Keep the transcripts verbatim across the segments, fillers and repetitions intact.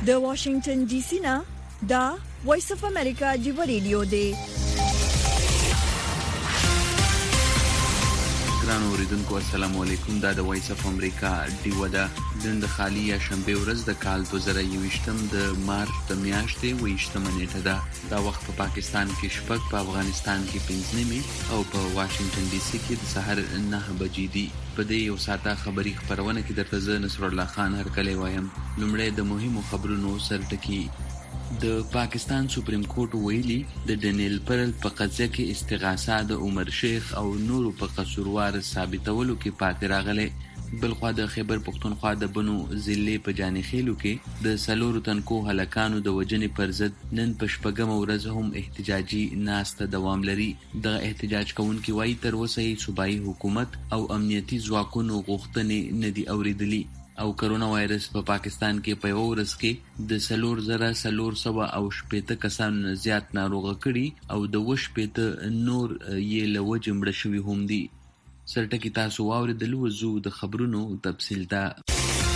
د واشنگټن ډي سي نه دا وایس اف امریکا دی ریډیو دی. ګرانو اوریدونکو السلام علیکم. دا د وایس اف امریکا دی ودا نن د خالی یا شنبه ورځ د کال دوه زره یوویشتم د مارچ د میاشتې ویشتمه نیټه ده. دا وخت په پاکستان کې شپږ، په افغانستان کې پنځه نیمې او په واشنگټن ډي سي کې د سحر نه بجې دي. په دې یو ساعته خبری خبرونه کې درته زه نصر الله خان هرکلی وایم. لومړی د مهمو خبرونو سرټکی. د پاکستان سپریم کورټ ویلي د ډنیل پرل په قضیه کې استغاثه د عمر شیخ او نورو په قصوروار ثابتولو کې پاتې راغله. بلخوا د خیبر پختونخوا د بنو ضلع په جانخیلو کې د سلورو تنکو هلکانو د وجنې پر ضد نن په شپږمه ورځ هم احتجاجي ناسته دوام لري. د احتجاج کوونکي وایي تر اوسه یې صوبایي حکومت او امنیتي ځواکونو غوښتنې نه دي اوریدلي. او کرونا وایرس په پا پاکستان کې په یو ورځ کې د سلور زره سلور سوه او شپېته کسانو زیات ناروغه کړي او د وش پېته نور یې له وجې مړه شوي هم دي. سرټکی تاسو واورېدل، وځو د خبرونو تفصیل ته.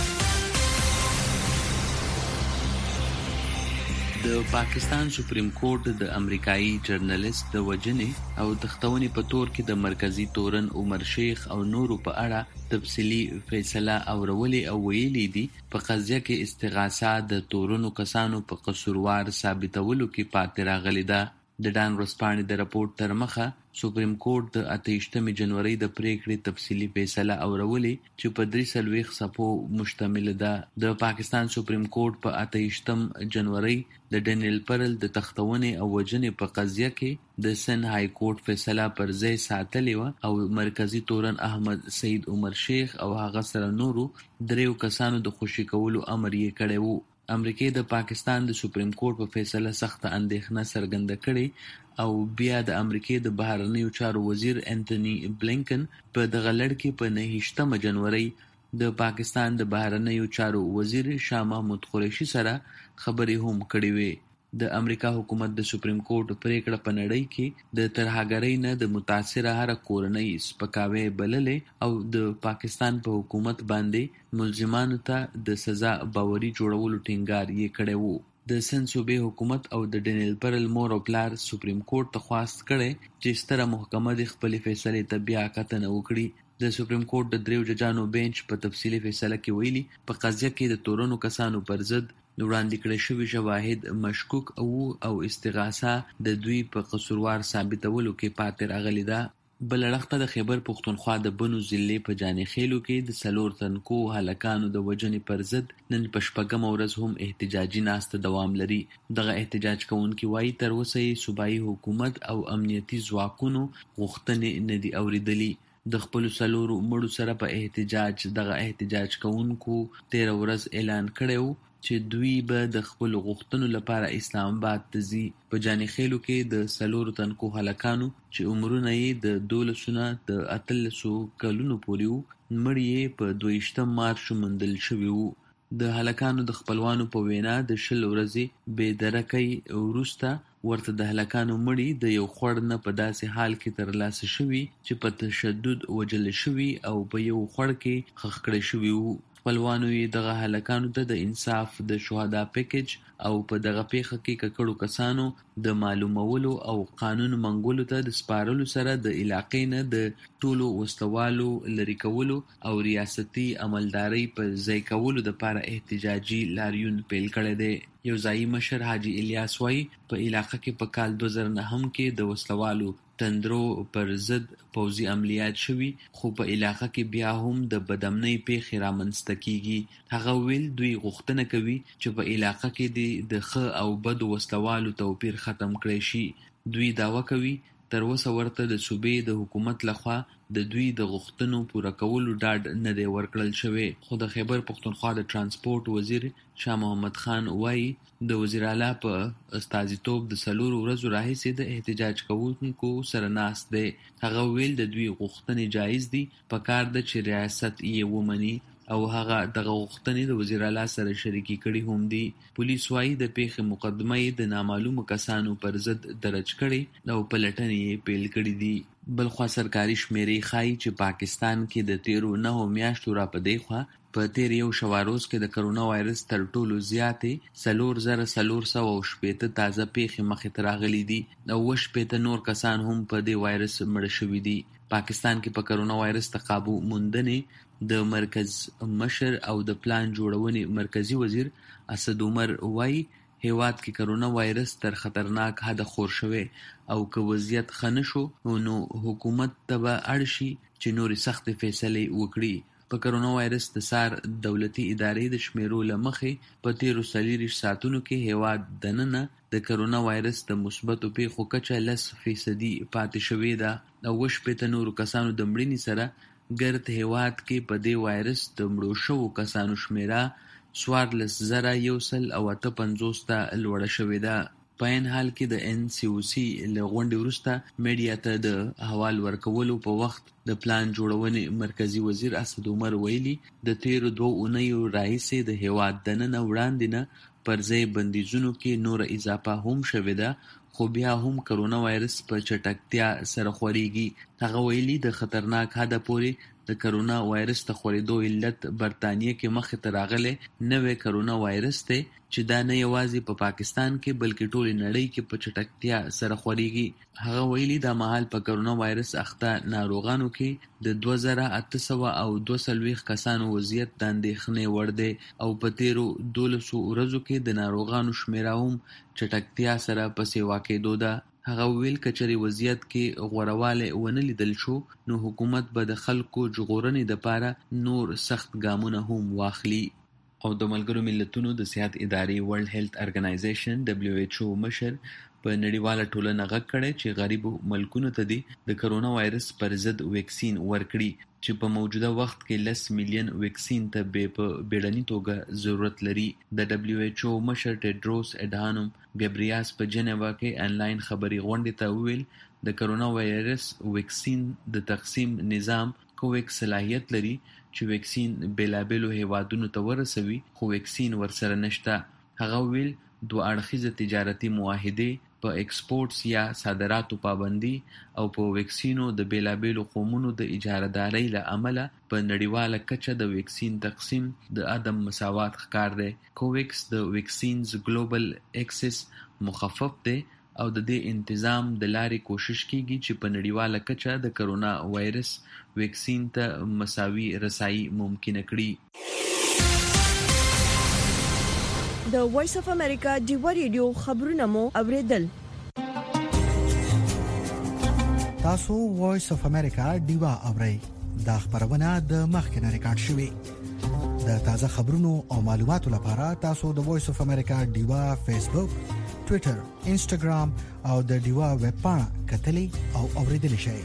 د پاکستان سپریم کورټ د امریکایي جرنالست د وجنې او تختونې په تور کې د مرکزی تورن عمر شیخ او نورو په اړه تفصیلی فیصله اورولې او ویلي دي په قضیه کې استغاثه د تورنو کسانو په قصوروار ثابتولو کې پاتې راغلې ده. د ډان ورځپاڼې د راپورټ تر مخه سپریم کورټ د اته ویشتمې جنوري د پریکړې تفصیلی فیصله اورولې چې په درې څلوېښت صفحو مشتمل ده. د پاکستان سپریم کورټ په اته ویشتم جنوري د ډنیل پرل د تختونې او وجنې په قضیه کې د سن های کورټ فیصله پر ځای ساتلې و او مرکزی تورن احمد سید عمر شیخ او هغه سره نورو دریو کسانو د خوشي کولو امر یې کړی وو. امریکای د پاکستان د سپریم کورټ په فیصله سخته اندېښنه څرګنده کړې او بیا د امریکای د بهرنیو چارو وزیر انټونی بلینکن په دغه لړ کې په نهه ویشتمه جنوري د پاکستان د بهرنیو چارو وزیر شاه محمود قریشي سره خبرې هم کړې وې. د امریکا حکومت د سپریم کورټ پریکړه په نړۍ کې د ترهګرۍ نه د متاثره هر کورنۍ سپکاوی بللې او د پاکستان په حکومت باندې ملزمانو ته د سزا باوري جوړولو ټینګار یې کړی وو. د سن صوبې حکومت او د ډنیل پرل مور او پلار سپریم کورټ ته خواست کړی چې ستره محکمه د خپلې فیصلې ته بیا کتنه وکړي. د سپریم کورټ د دریو ججانو بینچ په تفصیلي فیصله کې ویلي په قضیه کې د تورنو کسانو پر ضد وړاندې کړی شوي شواهد مشکوک او او استغاثه د دوی په قصوروار ثابتولو کې پاتې راغلې ده. بل اړخته د خیبر پختونخوا د بنو ضلع په جانخیلو کې د سلور تنکو هلکانو د وجنې پر ضد نن په شپږمه ورځ هم احتجاجي ناسته دوام لري. دغه احتجاج کوونکي وایي تر اوسه یې صوبایي حکومت او امنیتي ځواکونو غوښتنې نه دي اوریدلي. د خپلو سلورو مړو سره په احتجاج دغه احتجاج کوونکو تیره ورځ اعلان کړی و چې دوی به د خپل غوښتنو لپاره اسلام آباد ته ځي. په جانخیلو کې د سلورو تنکو هلکانو چې عمرونه یې د دولسو نه د اتلسو کلونو پورې وو مړي یې په دوه ویشتم مارچ موندل شوي وو. د هلکانو د خپلوانو په وینا د شل ورځې بې درکۍ وروسته ورته د هلکانو مړي د یو خوړ نه په داسې حال کې ترلاسه شوي چې په تشدد وجل شوي او په یو خوړ کې ښخ کړی شوي وو. خپلوانو یې دغه هلکانو ته د انصاف د شهدا پیکج او په دغه پیښه کې ککړو کسانو د معلومولو او قانون منګولو ته د سپارلو سره د علاقې نه د ټولو وسلوالو لرې کولو او ریاستي عملدارۍ په ځای کولو دپاره احتجاجي لاریون پیل کړی دی. یو ځایي مشر حاجي الیاس وایي په علاقه کې په کال دوه زره نهم کې د وسلوالو تندرو پر ضد پوځي عملیات شوي خو په علاقه کې بیا هم د بدامنۍ پیښې رامنځته کیږي. هغه ویل دوی غوښتنه کوي چې په علاقه کې د ښه او بدو وسلوالو توپیر ختم کړی شي. دوی دعوه کوي تر اوسه ورته د صوبې د حکومت لخوا د دوی د غوښتنو پوره کولو ډاډ نه دی ورکړل شوی. خو د خیبر پختونخوا د ترانسپورټ وزیر شاه محمد خان وایي د وزیر اعلی په استازیتوب د څلورو ورځو راهیسې د احتجاج کوونکو سره ناست دی. هغه ویل د دوی غوښتنې جایز دي، پکار ده چې ریاست یې ومني او هغه دغه غوښتنې د وزیر اعلی سره شریکې کړي هم دي. پولیس وایي د پیښې مقدمه یې د نامعلومو کسانو پر ضد درج کړې او پلټنې یې پیل کړي دي. بلخوا سرکاري شمیرې ښایي چې پاکستان کې د تیرو نهو میاشتو راپدې خوا په تیر یو شواروز کې د کرونا وایرس تر ټولو زیاتې څلور زره څلور سوه او شپېته تازه پیښې مخې ته راغلي دي او اوه شپېته نور کسان هم په دې وایرس مړه شوي دي. پاکستان کې په کرونا وایرس ته قابو موندنې د مرکز مشر او د پلان جوړونې مرکزی وزیر اسد عمر وایي هیواد کې کرونا وایرس تر خطرناک حد خور شوی او که وضعیت ښه نه شو نو حکومت ته به اړ شي چې نورې سختې فیصلې وکړي. په کرونا وایرس د سار دولتي ادارې د شمیرو له مخې په تیرو څلېرویشت ساعتونو کې هیواد دننه د کرونا وایرس د مثبتو پیښو کچه لس فیصدي پاتې شوې ده او اوه شپېته نورو کسانو د مړینې سره ګرد هیواد کې په دې وایرس د مړو شوو کسانو شمیره څوارلس زره یو سل او اته پنځوس ته لوړه شوې ده. په عین حال کې د ان سی او سی له غونډې وروسته میډیا ته د احوال ورکولو په وخت د پلان جوړونې مرکزی وزیر اسد عمر ویلي د تیرو دوه اونیو راهیسې د هیواد دننه وړاندې نه پر ځای بندیزونو کې نوره اضافه هم شوې ده خو بیا هم کرونا وایرس په چټکتیا سره خورېږي. هغه ویلي د خطرناک حده پورې د کرونا وایرس ته خورېدو علت برطانیه کې مخې ته راغلی نوی کرونا وایرس دی چې دا نه یوازې په پاکستان کې بلکې ټولې نړۍ کې په چټکتیا سره خورېږي. هغه ویلي دا مهال په کرونا وایرس اخته ناروغانو کې د دوه زره اته سوه او دوه څلوېښت کسانو وضعیت د اندېښنې وړ دی او په تیرو دولسو ورځو کې د ناروغانو شمیره هم چټکتیا سره په سیوا کېدو ده. هغه ویل که چېرې وضعیت کې غوروالی ونه لیدل شو نو حکومت به د خلکو ژغورنې دپاره نور سخت ګامونه هم واخلي. او د ملګرو ملتونو د صحت ادارې ورلد هیلث ارګنایزیشن دبلیو ایچ او مشر په نړیواله ټولنه غږ کړی چې غریبو ملکونو ته دي د کرونا وایرس پر ضد ویکسین ورکړي چې په موجوده وخت کې لس میلیون ویکسین ته به په بیړني توګه ضرورت لري. د دبلیو ایچ او مشر ټیډروس اډهانوم ګبریاس په جنیوا کې انلاین خبري غونډې ته وویل د کرونا وایرس ویکسین د تقسیم نظام کوویکس صلاحیت لري چې ویکسین بیلابیلو هیوادونو ته ورسوي خو ویکسین ورسره نشته. هغه ویل دوه اړخیزه تجارتي معاهدې په ایکسپورټس یا صادراتو پابندي او په ویکسینو د بیلابیلو قومونو د اجارهدارۍ له امله په نړیواله کچه د ویکسین تقسیم د عدم مساوات ښکار دی. کوویکس د ویکسینز ګلوبل اکسس مخفف دی او د دې انتظام د لارې کوشش کیږي چې په نړیواله کچه د کرونا وایرس ویکسین ته مساوي رسایي ممکنه کړي. د وایس اف امریکا ډیوا ریډیو خبرونه مو اوریدل. تاسو وایس اف امریکا ډیوا اورئ. دا خبرونه د مخکنه ریکارډ شوې. د تازه خبرونو او معلوماتو لپاره تاسو د وایس اف امریکا ډیوا فیسبوک، ټوئیټر، انسټاګرام او د ډیوا ویب پاڼه کتلی او اوریدلی شئ.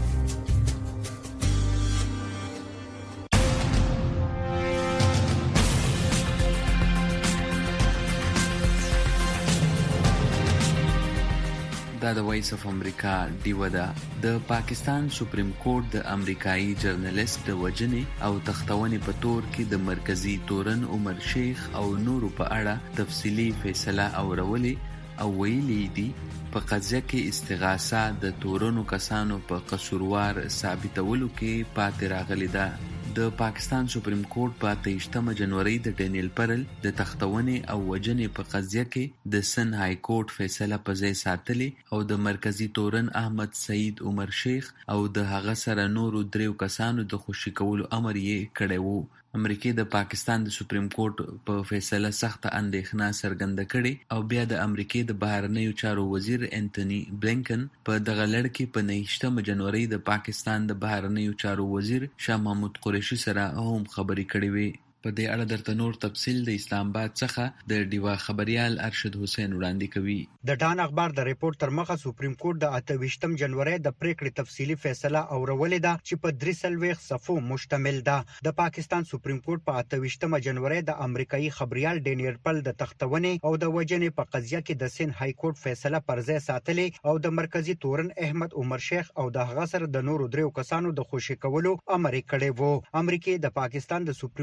دا د وایس اف امریکا ډیوه ده. د پاکستان سپریم کورټ د امریکایي جرنالست د وژنې او تښتونې په تور کې د مرکزي تورن عمر شیخ او نورو په اړه تفصیلي فیصله اورولې او ویلي دي په قضیه کې استغاثه د تورنو کسانو په قصوروار ثابتولو کې پاتې راغلې ده. د پاکستان سپریم کورټ په اته ویشتمه جنوري د ډینیل پرل د تښتونې او وژنې په قضیه کې د سن های کورټ فیصله په ځای ساتلې او د مرکزي تورن احمد سعید عمر شیخ او د هغه سره نورو دریو کسانو د خوشي کولو امر یې کړی وو. امریکا د پاکستان د سپریم کورټ په فیصله سخته اندېښنه څرګنده کړې او بیا د امریکا د بهرنیو چارو وزیر انټونی بلینکن په دغه لړ کې په نهه ویشتمه جنوري د پاکستان د بهرنیو چارو وزیر شاه محمود قریشي سره هم خبرې کړې وې. په دې اړه درته نور تفصیل د اسلام آباد څخه د ډیوا خبريال ارشد حسین وړاندې کوي. د ډان اخبار د ریپورت تر مخه سپریم کورټ د اته ویشتم جنوري د پریکړې تفصیلی فیصله اورولې ده چې په درې سلويخ صفو مشتمل ده. د پاکستان سپریم کورټ په اته ویشتمه جنوري د امریکایي خبريال ډینیل پرل د تښتونې او د وژنې په قضیه کې د سن های کورټ فیصله پر ځای ساتلې او د مرکزی تورن احمد عمر شیخ او د هغه سره د نورو دریو کسانو د خوشي کولو امر کړی وو. امریکا د پاکستان د سپریم کورټ په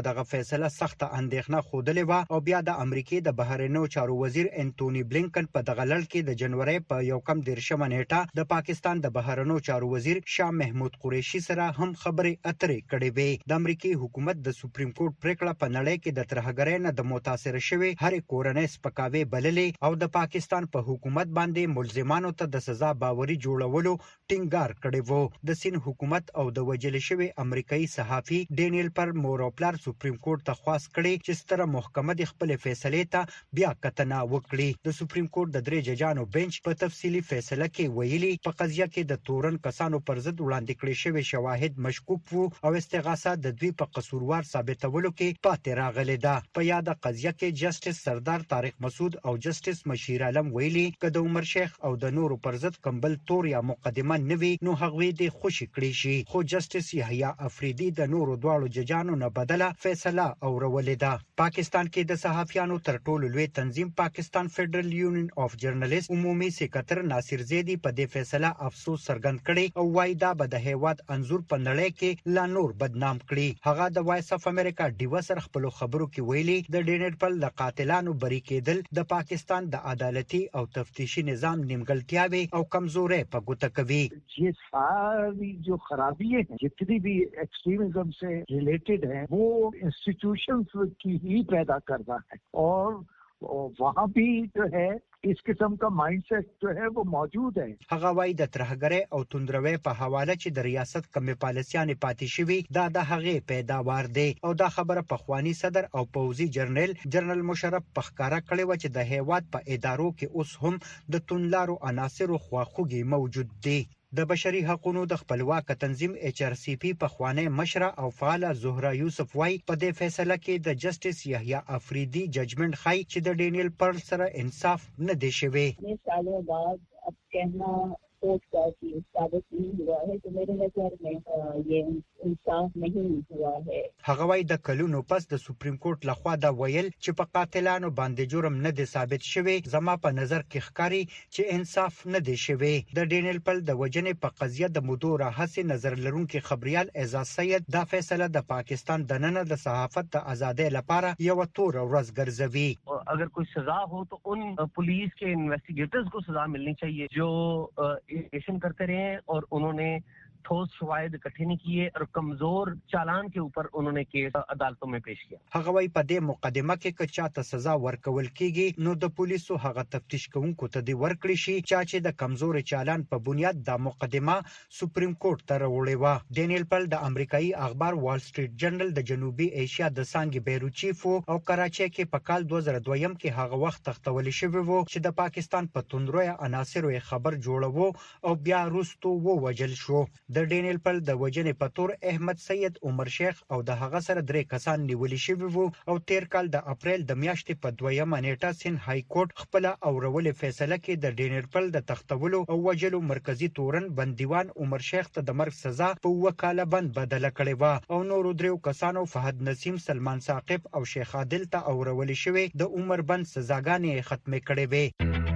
دغه فیصله سخت اندېښنه خوده و او بیا د امریکای د بهرنیو چارو وزیر انټونی بلینکن په دغه لړ کې د جنوري په یو کم دیرشمه نیټه د پاکستان د بهرنیو چارو وزیر شاه محمود قریشي سره هم خبرې اترې کړې وې. د امریکای حکومت د سپریم کورټ پریکړه په نړۍ کې د ترهګرۍ نه د متاثر شوی هر کورنۍ سپکاوي بللې او د پاکستان په حکومت باندې ملزمانو ته د سزا باوري جوړولو ټینګار کړی وو. د سین حکومت او د وجل شوی امریکایي صحافي ډینیل پر موروپلر سپریم کورټ ته خواست کړي چې ستره محکمه د خپل فیصلې ته بیا کتنه وکړي. د سپریم کورټ د درې ججانو بنچ په تفصیلی فیصله کې ویلي په قضیه کې د تورن کسانو پر ضد وړاندې کړي شوی شواهد مشکوک وو او استغاثه د دوی په قصوروار ثابتولو کې پاتې راغلي ده. په یاد قضیه کې جسټس سردار طارق مسعود او جسټس مشیر عالم ویلي چې د عمر شیخ او د نورو پر ضد کمبل تور یا مقدمه نوي نو هغوی د خوشی کړی شي، خو جسټس یحیی افریدی د نورو دواړو ججانو نه بدله فیصله اورولې ده. پاکستان کې د صحافیانو تر ټولو لوی تنظیم پاکستان فدرل یونین اف جرنالیست عمومي سکرټر ناصر زیدی په دې فیصله افسوس څرګند کړي او وايي دا به د هیواد انزور په نړۍ کې لا نور بدنام کړي. هغه د وایس اف امریکا ډیو سره خپل خبرو کې ویلي د ډینر پل د قاتلانو بری کېدل د پاکستان د عدالتي او تفتیشي نظام نیمګړتیاوي او کمزوري په ګوته کوي. ये सारी जो खराबियां हैं जितनी भी एक्सट्रीमिज्म से रिलेटेड है वो इंस्टीट्यूशंस की ही पैदा कर रहा है और वहाँ भी जो है इस किस्म का माइंडसेट जो है वो मौजूद है. هغه وايي د ترهګرۍ او توندروي په حواله چې د ریاست کمی پالیسیانې پاتې شوی دا د هغه پیداوار دی او دا خبره په خوانی صدر او پوزي جرنل جنرال مشرف پخکارا کړي و چې د هیواد په ادارو کې اوس هم د تونلارو عناصر خواخوږي موجود دي. د بشري حقوقو د خپلواک تنظیم ایچ آر سی پی په خوانه مشره او فعال زهرا یوسف وايي په دې فیصله کې د جسټس یحیی افریدی ججمنټ خای چې د ډینیل پرل سره انصاف نه دی شوی. سالوں بعد اب کہنا کوर्ट का कि साबित नहीं हुआ है तो मेरे नजर में ये इंसाफ नहीं हुआ है. هغه وايي د کلونو پس د سپریم کورټ لخوا دا ویل چې په قاتلانو باندې جرم نه دی ثابت شوی. زما په نظر کې ښکاری چې انصاف نه دی شوی. د ډینیل پل د وجنې په قضیه د مدور حسن نظر لرونکو خبريال اعزاز سید دا فیصله د پاکستان د نن د صحافت د ازادۍ لپاره یو تور ورځ ګرځوي. اگر کوئی سزا ہو تو ان پولیس کے انویسٹیگیٹرز کو سزا ملنی چاہیے جو انویسٹیگیشن کرتے رہے اور انہوں نے ठोस शवाहद इकट्ठे नहीं किए और कमजोर चालान के ऊपर उन्होंने केस अदालतों में पेश किया. هغه وايي په دې مقدمه کې که چاته سزا ورکول کیږي نو د پولیسو هغه تفتیش کوونکو ته دی ورکړي شي چې د کمزور چالان په بنیاد د مقدمه سپریم کورټ ته وروړي و. ډینیل پل د امریکایي اخبار وال سټریټ جرنل د جنوبي ایشیا د سانګي بیرو چیف او کراچي کې په کال دوه زره دوه کې هغه وخت تختول شوی وو چې د پاکستان په توندروي عناصرو خبر جوړو او بیا وروسته وو وجل شو. د ډینیل پل د وجنې په تور احمد سید عمر شیخ او د هغه سره درې کسان نیول شوی وو او تیر کال د اپریل د میاشتې په دویمه نیټه سین های کورټ خپل اورول فیصله کې د ډینیل پل د تختولو او وجلو مرکزی تورن بندیوان عمر شیخ ته د مرګ سزا په وکاله بند بدله کړې و او نور دریو کسانو فهد نسیم سلمان ثاقب او شیخ عادل ته اورول شوی د عمر بند سزاګانې ختمه کړې وې.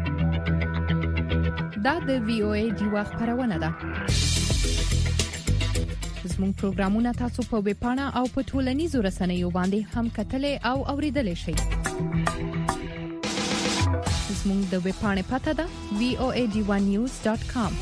دا د وی او ای ډیوا خبرونه ده. زموږ پروګرامونه تاسو په ویب پاڼه او په ټولنیزو رسنیو باندې هم کتلې او اوریدلې شئ. زموږ د ویب پاڼې پته ده وی او ای ډی ون نیوز ډاٹ کام.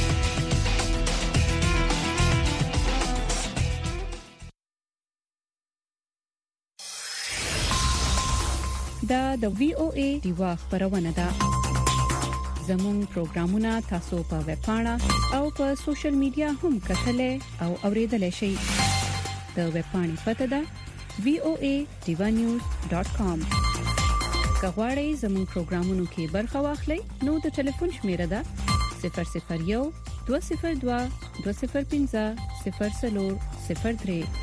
دا د وی او ای ډیوا خبرونه ده. زموږ پروګرامونه تاسو په ویب پاڼه او په سوشل میډیا هم کتلې او اوریدلې شئ. د ویب پاڼې پته ده وی او ای ډی ون نیوز ډاٹ کام. که غواړئ زموږ پروګرامونو کې برخه واخلئ نو د ټلیفون شمیره ده صفر صفر یو دوه صفر دوه دوه صفر پنځه صفر څلور صفر درې.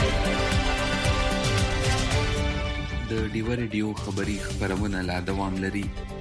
ډیو خبری خبرونه لا دوام لري.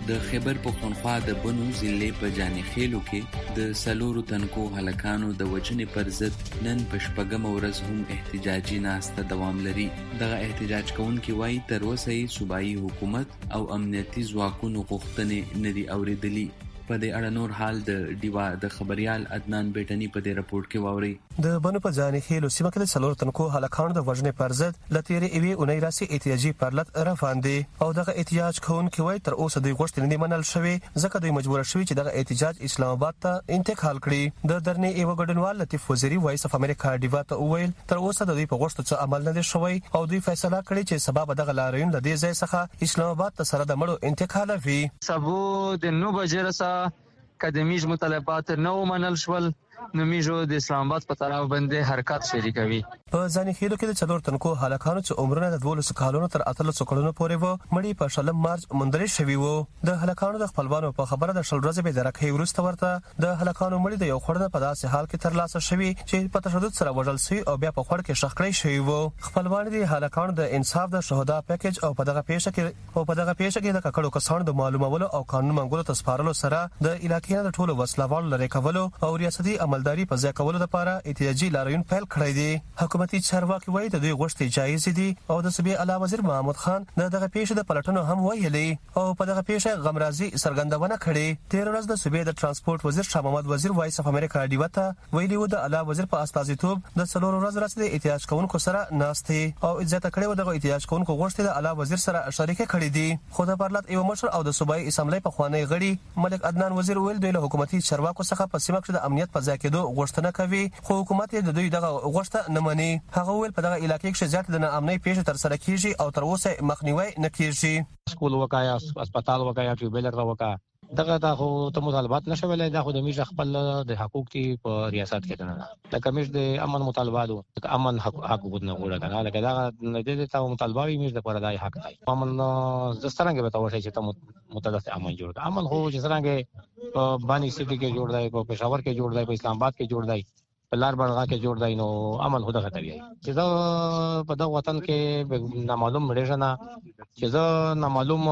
د خیبر پختونخوا د بنو ضلع په جاني خیلو کې د سلورو تنکو هلکانو د وجنې پر ضد نن په شپږم ورځ هم احتجاجي ناسته دوام لري. دغه احتجاج کوونکي وایي تر اوسه یې صوبایي حکومت او امنیتي ځواکونو غوښتنې نه دي اورېدلي. په دې اړه نور حال د ډیوا د خبريال عدنان بیٹنی په دې راپورټ کې واوري. د بنو په ځانې خېلو سیمه کې د څلور تنکو هلکانو د وژنې پر ضد لتیری ایوي اونۍ راسي احتجاجي پرلط روان دي او دغه احتجاج کوونکي وایي تر اوسه دوی غوښتنې نه منل شوې ځکه دوی مجبور شوي چې دغه احتجاج اسلام آباد ته انتقال کړي. د درنې ایو ګډونوال لطیف وزیری وایس اف امریکا ډیوا ته وویل تر اوسه د دوی په غوښتنو څه عمل نه دی شوی او دوی فیصله کړې چې سبب دغه لاریون د دې ځای څخه اسلام آباد ته سره د مړو انتقال وي. سبو د نو بجرسا کدمیج مطالبات نو منل شول نو میجو د اسلام آباد په طرف باندې حرکت شریکوي. په ځانې خېلو کې د څلور تنکو هلکانو چې عمرونه د دولس کالونو تر اتلس کلونو پورې وو مړي په شلم مارچ مندري شوي وو. د هلکانو د خپلوانو په خبره د شل ورځې به درکې ورسته ورته د هلکانو مړي د یو خړنه په داسې حال کې تر لاسه شوي چې په تشدد سره وژل شوي او بیا په خړ کې شخ کړی شوی وو. خپلوان دي هلکانو د انصاف د شهدا پیکج او په دغه پیښه کې او په دغه پیښه کې د ککړو کسانو د معلومولو او قانون منګولو تسپارلو سره د علاقې د ټولو وسلوالو لری کولو او ریاستي عملداري په ځای کولو لپاره احتجاجي لاریون پیل کړی دی. حکومتي چارواکي وایي د دوی غوښتنې جایز دي او د صوبې اعلی وزیر محمود خان د دغه پیښې د پلټنو هم ویلي او په دغه پیښه غمرازي څرګندونه کړې. تیر ورځ د صوبې د ترانسپورت وزیر شاه محمد وزیر وایس اف امریکا ډیوا ته ویلي و د اعلی وزیر په استازیتوب د څلور ورځې راځي د احتجاج کوونکو سره ناستې او اجازه کړې و دغه احتجاج کوونکو غوښتنې د اعلی وزیر سره شریک کړې دي. خو د پرلط یو مشر او د صوبایي اسمبلی په خوانی غړي ملک عدنان وزیر ویل دوی له حکومتي چارواکو څخه په سیمه کې د امنیت په ځای کېدو غوښتنه کوي خو حکومت د دوی دغه غوښتنه نه مني. هغه ویل په دغه علاقې کې زیات د ناامنۍ پیښې تر سره کیږي او تر اوسه مخنیوي نه کیږي. سکول وکایا هسپتال وکایا ټیوبلر وکا دغه دا خو ته مطالبات نشو ویلای دا خو د میش خپل د حقوق تی په ریاست کې نه دا کمیش د امن مطالباتو د امن حق حقوق نه غوړه کنه لکه دا نه دي ته مطالبه میش د پر دای حق دی. امن د سترنګ به تاسو چې ته متدافع امن جوړ امن هو چې څنګه په بانی سټي کې جوړ دی په پېښور کې جوړ دی په اسلام آباد کې جوړ دی په لار بړغا کې جوړ دی نو امن هو دغه طبيعي چې دا په دغه وطن کې نامعلوم مړژنه چې دا نامعلوم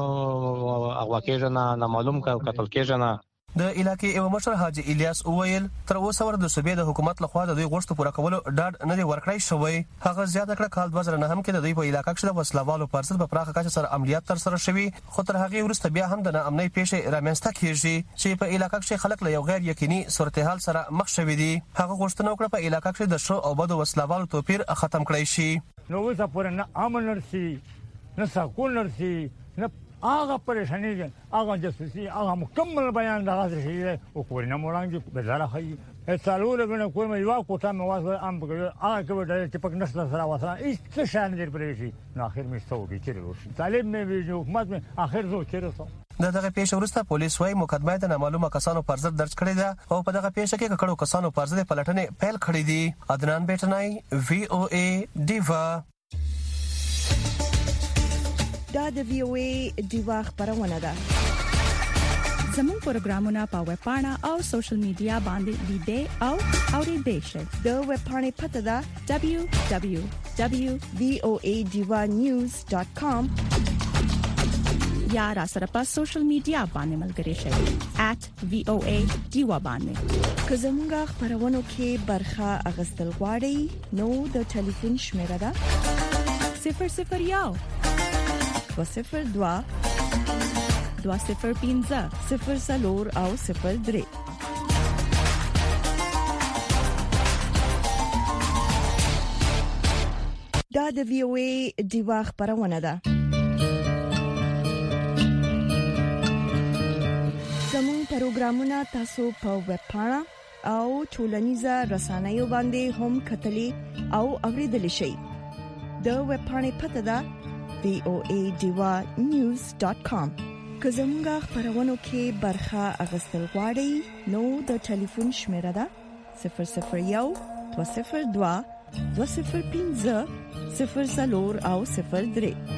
اغوا کېژنه نامعلوم قتل کېژنه. د علاقې یو مشر حاجی الیاس اویل تر اوسه ور د صوبې د حکومت لخوا د دوی غوښتنو پوره کولو ډاډ نه دی ورکړی شوی. هغه زیاته کړه کال دوه زره نه هم کې د دوی په علاقې کې د وسلوالو پر ضد په پراخه کچه سره عملیات تر سره شوي خو تر هغه وروسته بیا هم د ناامنۍ پیښې رامنځته کیږي چې په علاقې کې خلک له یو غیر یقیني صورتحال سره مخ شوي دي. هغه غوښتنه وکړه په علاقې کې د شو او بدو وسلوالو توپیر ختم کړی شي. نو اوسه پورې نه امن ورسي نه سکون ورسي نه آغا پریشانی دي آغا جاسوسي آغا مکمل بیان د غاز شي او کورنه مورانګي بازار خي څالور غنه کومه یو کوټه مې واسه ام بګه آغا کې د ټپک نسل سره واسه هیڅ څه شان دې پرېشي نو اخر مې ستوګي چیرې طالب مې ویډیو حکومت مې اخر زو چیرې د دغه پیښه وروسته پولیس وايي مقدمه د نامعلومه کسانو پر ضد درج کړې ده او په دغه پیښه کې ککړو کسانو پر ضد پلټنې پیل کړې دي. عدنان بیٹنای وی او ای ډیوا. دا د وی او ای ډیوا خبرونه ده. زموږ پروګرامونه په ویب پاڼه او سوشل میډیا باندې لیدئ او اورئ شئ. د ویب پاڼې پته ده دبليو دبليو دبليو دوت وی او ای ډیوا نیوز ډاٹ کام یا را سره په سوشل میډیا باندې ملګري شئ ایٹ وی او ای ډیوا باندې. که زموږ خبرونو کې برخه اغستل غواړئ نو د ټلیفون شمیره ده صفر صفر یو دو صفر دوا دو صفر پینزه صفر سلور او صفر درې. دا د وی او ای ډیوا خبرونه ده. زموږ پروګرامونه تاسو په ویب پاڼه او ټولنیزه رسنیو باندې هم کتلې او اوریدلې شئ. د ویب پاڼې پته ده وی او ای ډیوا نیوز ډاٹ کام. که زموږ خبرونو کې برخه اغستل غواړئ نو د ټلیفون شمیره ده صفر صفر یو دو صفر دوا دو صفر پینزه صفر سلور او صفر درې.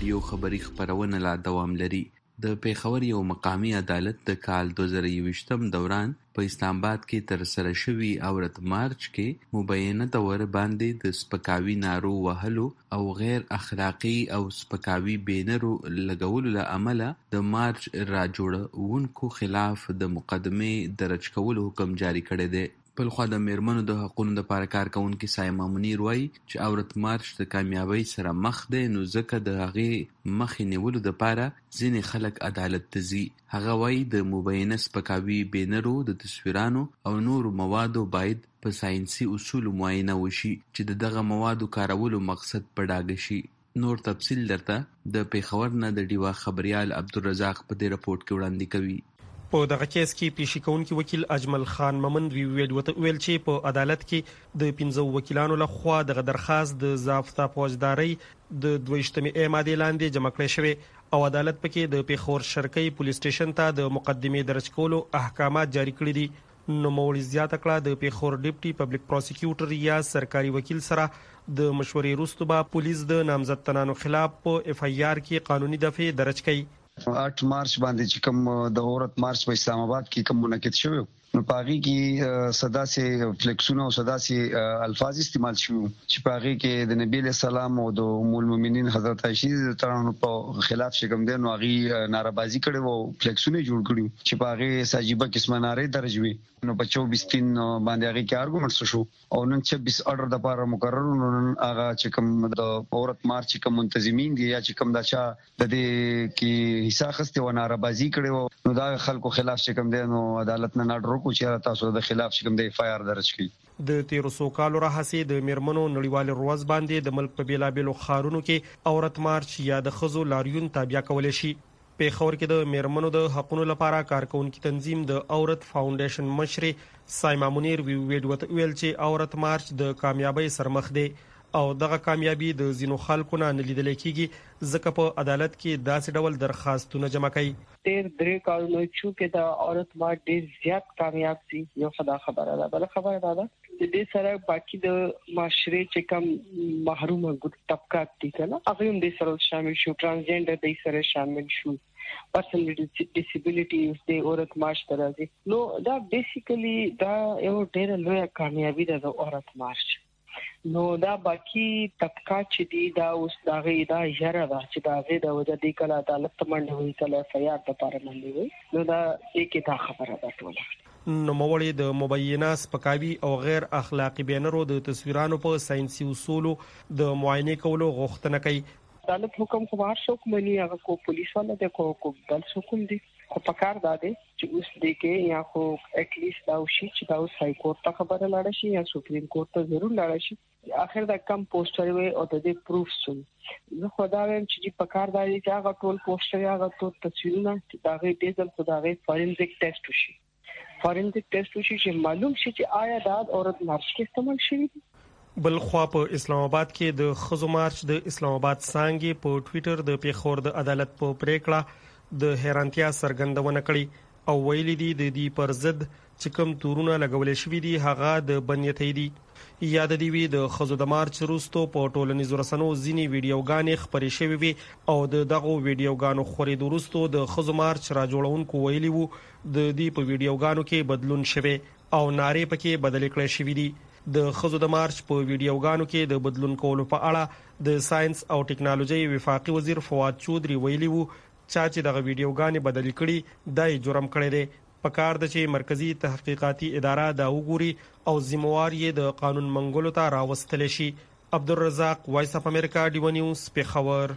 رادیو خبری خبرونه لا دوام لري. د پیښور یو مقامی عدالت د کال دوه زره یوویشتم دوران په اسلام آباد کې تر سره شوی عورت مارچ کې مبینه تور باندې د سپکاوي نارو وهلو او غیر اخلاقی او سپکاوي بینرو لګولو له امله د مارچ راجوړونکو خلاف د مقدمه درج کولو حکم جاری کړی دی. بل خو د میرمنو د حقوقو لپاره کار کوونکي سایما منیر وایي چې عورت مارچ د کامیابی سره مخ دی، نو ځکه د هغې مخې نیولو لپاره ځینې خلک عدالت ته ځي. هغه وایي د مبینه سپکاوي بینرو د تصویرانو او نورو موادو باید په ساینسي اصولو معاینه وشي چې د دغه موادو کارولو مقصد په ډاګه شي. نور تفصیل درته د پیښور نه د ډیوا خبريال عبدالرزاق په دې رپورت کې وړاندې کوي. په دغه کیس کې پیشي کوونکی وکیل اجمل خان ممند وی ویل چې په عدالت کې د پنځو وکیلانو لخوا دغه درخواست د ضابطه فوجداري د دویشتمې ا ماده لاندې جمع کړی شوی او عدالت پکې د پیښور شرقي پولیس سټیشن ته د مقدمه درج کولو احکامات جاری کړی دي. نو مولوی زیاته کړه د پیښور ډیپټي پبلک پروسیکیوټر یا سرکاري وکیل سره د مشورې وروسته به پولیس د نامزد تنانو خلاف په اف ای آر کې قانوني دفعه درج کړي. آټ مارچ باندې چې کوم د عورت مارچ په اسلام آباد کې کوم منعقد شوی نو پاغي کې صدا سي فلیکسونه او صدا سي الفاظ استعمال شوی چې پاغي کې د نبی له سلام او د ام المؤمنین حضرت عائشہ ترانو په خلاف شګم دي نو هغه نارابازي کړي وو فلیکسونه جوړ کړي چې پاغي ساجيبه قسمه نارې درج وي نو په چوبیس تین باندې هغه کې ارګومنټس شو او نن چوبیس اورډر د لپاره مقرر نو هغه چې کوم د عورت مارچ کوم منتظمین دي یا چې کوم دچا د دې کې حصہ خسته و نارابازي کړي وو نو دا خلکو خلاف شګم دي نو عدالت نه ناډر کو چې تاسو د خلاف شګم د اف ای آر درج کړي. د تیرو سو کالو راهسي د میرمنو نړیوال ورځ باندې د ملک په بیلابېلو خارونو کې عورت مارچ یا د خزو لاریون تابع کول شي. پیښور کې د میرمنو د حقوقو لپاره کارکونکو تنظیم د عورت فاونډیشن مشر سایما منیر وی ویډ ویل چې عورت مارچ د کامیابی سرمخ دی او دغه کامیابی د زینو خلکو نه لیدل کېږي ځکه په عدالت کې داسې ډول درخواستونه جمع کوي. تیر درې کالونو چې د عورت مارچ ډېر زیات کامیاب سي یو خدا خبره ده. بل خبره ده د دې سره باقي د معاشري چې کوم محروم ګوت طبقات دي کنه هغه هم د سره شامل شو، ترانسجنډر د سره شامل شو، پرسنل ډیسیبিলিټیز د عورت مارچ ترازي نو دا بیسیکلی دا یو ډېر لوی کامیابی ده د عورت مارچ. نو دا باقی طبقات چې دي دا اوس دا غي دا یره ده چې دا غي د وجه دي کله عدالت ته منډه وي کله فیاض د پاره منډه وي نو دا کې دا خبره ده ټول. نو مولوی د مبینه سپکاوي او غیر اخلاقی بینرو د تصویرانو په ساينسي اصولو د معاینه کولو غوښتنه کوي. عدالت حکم خو هر څوک مني، هغه کو پولیس والا د کو کو بل حکم دي خو پکار داده چې اوس دې کې یا خو اټ لیست دا شي چې دا اوس هاي کورټ ته خبره لاړه شي یا سپریم کورټ ته ضرور لاړه شي. اخر دا کم پوسټر وي او د دې پروف سن زه خدا ویم چې پکار داده چې هغه ټول پوسټر هغه ټول تصویرونه چې دا غي ډیزل خدای فورنزیک ټیسټ وشي فورنزیک ټیسټ وشي چې معلوم شي چې آیا دا عورت مارچ کې استعمال شوی دی. بل خو په اسلام آباد کې د خزو مارچ د اسلام آباد څنګه په ټوئیټر د پیښور د عدالت په پریکړه د حیرانتیا څرګندونه کړې او ویلي دي د دې پر ضد چې کوم تورونه لګول شوی دي هغه د بنیتۍ دي. یاد دی وی د خزو د مارچ وروسته په ټولنیزو رسنیو ځینی ویډیوګانې خبرې شوې وي او د دغه ویډیوګانو خورېدو وروسته د خزو مارچ را جوړونکو ویلي وو د دې په ویډیوګانو کې بدلون شوی او نارې پکې بدلې کړې شوې دي. د خزو د مارچ په ویډیوګانو کې د بدلون کولو په اړه د ساينس او ټکنالوژي وفاقي وزیر فواد چودري ویلي وو چې دغه ویډیوګانې بدل کړي دای جرم کړی دی. پکار د چې مرکزی تحقیقاتي اداره دا وګوري او ذمہوار یې د قانون منګولو ته راوستل شي. عبدالرزاق وایس اف امریکا ډیو نیوز پیښور.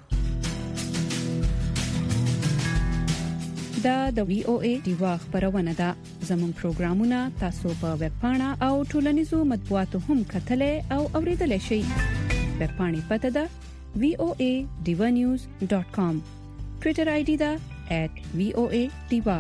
دا د وی او ای ډیوا خبرونه ده. زموږ پروګرامونه تاسو په ویب پاڼه او ټولنیزو مطبوعاتو هم کتلای او اوریدلای شئ. ویب پاڼې پته ده وی او ای ډیو نیوز ډاٹ کام. ټوئیټر آی ډی ده ایٹ وی او ای ډیوا.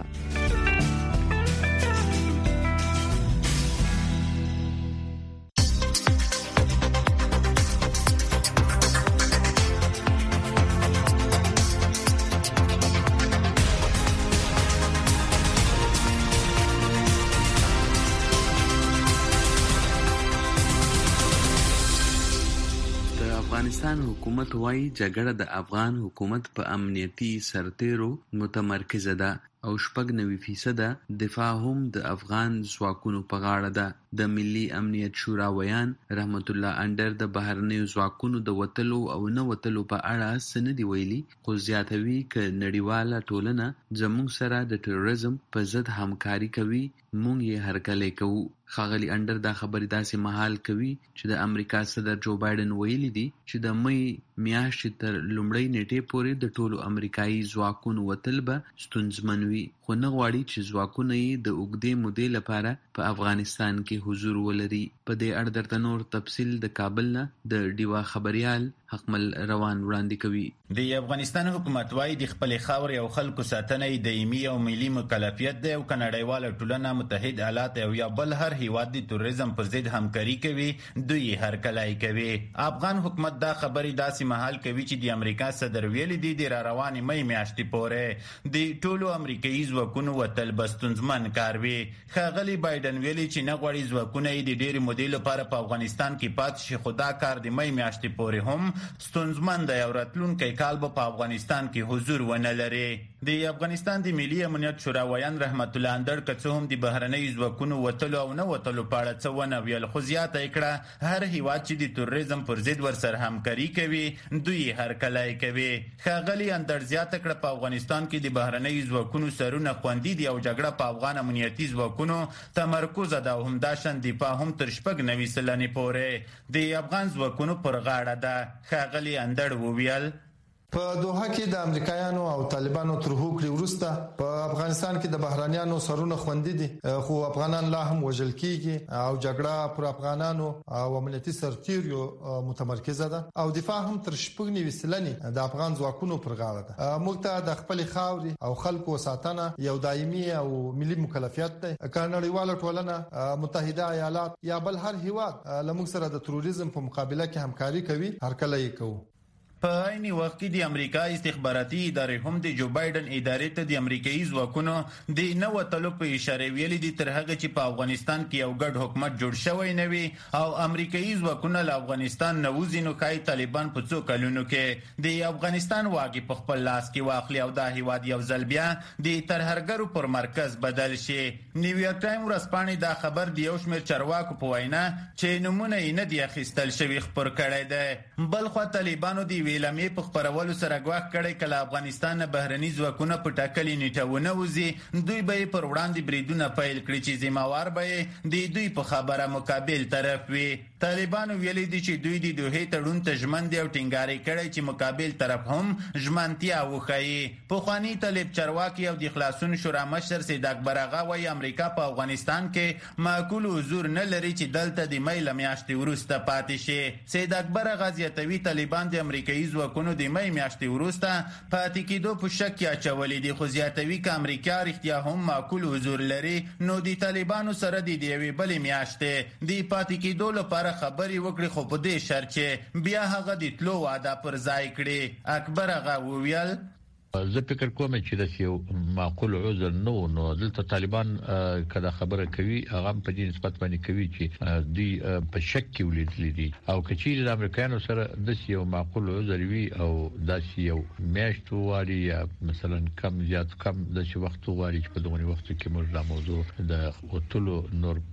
افغانستان حکومت وايي جګړه د افغان حکومت په امنیتي سرتیرو متمرکزه ده او شپږ نوي فیصده دفاع هم د افغان ځواکونو په غاړه ده. د ملي امنیت شورا ویان رحمت الله اندر د بهرنیو ځواکونو د وتلو او نه وتلو په اړه څه نه دي ویلي، خو زیاتوي که نړیواله ټولنه زموږ سره د ټیرریزم په ضد همکاري کوي موږ یې هرکلی کوو. ښاغلي انډر دا خبرې داسې مهال کوي چې د امریکا صدر جو بایډن ویلي دي چې د مې میاشتې تر لومړۍ نیټې پورې د ټولو امریکایي ځواکونو وتل به ستونزمن وي، خو نه غواړي چې ځواکونه یې د اوږدې مودې لپاره په افغانستان کې حضور ولري. په دې اړه درته نور تفصیل د کابل نه د ډیوا خبريال حکمل روان وړاندې کوي. د افغانستان حکومت وايي د خپل خاور او خلکو ساتنه د دایمي او ملي مکلفیت دی او کنړیواله ټولنه متحد ایالات او یا بل هر هیواد د تروریزم پر ضد همکاري کوي، دوی هر کلای کوي. افغان حکومت دا خبرې داسې محل کوي چې د امریکا صدر ویلي دي د را روانې مې میاشتې پورې د ټولو امریکایي ځواکونو وتل بستونزمن کار وي. ښاغلي بایډن ویلي چې نه غواړي ځواکونه یې د ډېرې مودې لپاره په افغانستان کې پاتې شي، خو دا کار د مې میاشتې پورې هم ستونزمن دی او راتلونکی کال به په افغانستان کې حضور ونه لري. د افغانستان د ملي امنیت شورا ویان رحمت الله اندر که څه هم د بهرنیو ځواکونو وتلو او نه وتلو په اړه څه ونه ویل، خو زیاته یې کړه هر هیواد چې د تروریزم پر ضد ورسره همکاري کوي دوی هرکلی کوي. ښاغلي اندر زیاته کړه په افغانستان کې د بهرنیو ځواکونو سرونه خوندي دي او جګړه په افغان امنیتي ځواکونو تمرکز ده او همداشان دفاع هم تر شپږ نوي سلنې پورې د افغان ځواکونو پر غاړه ده. ښاغلي اندر وویل په دوحه کې د امریکایانو او طالبانو تر هوکړې وروسته په افغانستان کې د بهرانيانو سرونه خوندي دي، خو افغانان لا هم وژل کیږي او جګړه پر افغانانو او امنیتي سرتیرو متمرکزه ده او دفاع هم تر شپږ نوي سلنې د افغان ځواکونو پر غاړه ده. موږ ته د خپل خاوري او خلکو ساتنه یو دایمي او ملي مکلفیت دی. کانړیواله ټولنه متحده ایالات یا بل هر هیواد لموږ سره د تروریزم په مقابله کې همکاري کوي، هرکله یې کوو. په عین وخت کې د امریکا استخباراتي ادارې هم د جو بایډن ادارې ته د امریکایي ځواکونو د نه وتلو په اشاره ویلي دي تر هغه چې په افغانستان کې یو ګډ حکومت جوړ شوی نه وي او امریکایي ځواکونه له افغانستان نه وځي، نو ښایي طالبان په څو کلونو کې د افغانستان واګې په خپل لاس کې واخلي او دا هیواد یو ځل بیا د ترهرګرو پر مرکز بدل شي. نیویارک ټایم ورځپاڼې دا خبر د یو شمېر چارواکو په وینا چې نومونه یې نه دي اخیستل شوي خپور کړی دی. بلخوا طالبانو د ویلمې په خبرولو سره ګواښ کړی کله افغانستان نه بهرني ځواکونه په ټاکلې نیټه ونه وځي دوی به پر وړاندې بریدونه پیل کړي چې ذمہوار به د دوی په خبره مقابل طرف وي. طالبانو ویلي دي چې دوی د دوحې تړون ته ژمن دي او ټینګار کړی چې مقابل طرف هم ژمنتیا وښيي. پخواني طالب چارواکي او د خلاصون شورا مشر سید اکبر اغا وايي امریکا په افغانستان کې معقول حضور نه لري چې دلته د مې له میاشتې وروسته پاتې شي. سید اکبر اغا زیاتوي طالبان د امریکایي ځواکونو د مې میاشتې وروسته پاتې کېدو په شک کې اچولي دي، خو زیاتوي که امریکا رښتیا هم معقول حضور لري نو د طالبانو سره د یوې بلې میاشتې د پاتې کېدو لپاره خبرې وکړي، خو په دې شرط چې بیا هغه د تلو وعده پر ځای کړي. اکبر هغه وویل زه فکر کوم چې د یو معقول عذر نو نو دلته طالبان کله خبره کوي هغه په دې نسبت باندې کوي چې دی په شک کې ولیدل دي او کچې د امریکایانو سره د یو معقول عذر وي او د یو میاشت واري یا مثلا کم زیات کم د شي وخت واري چې په دغه وخت کې موږ د موضوع د اوتلو نور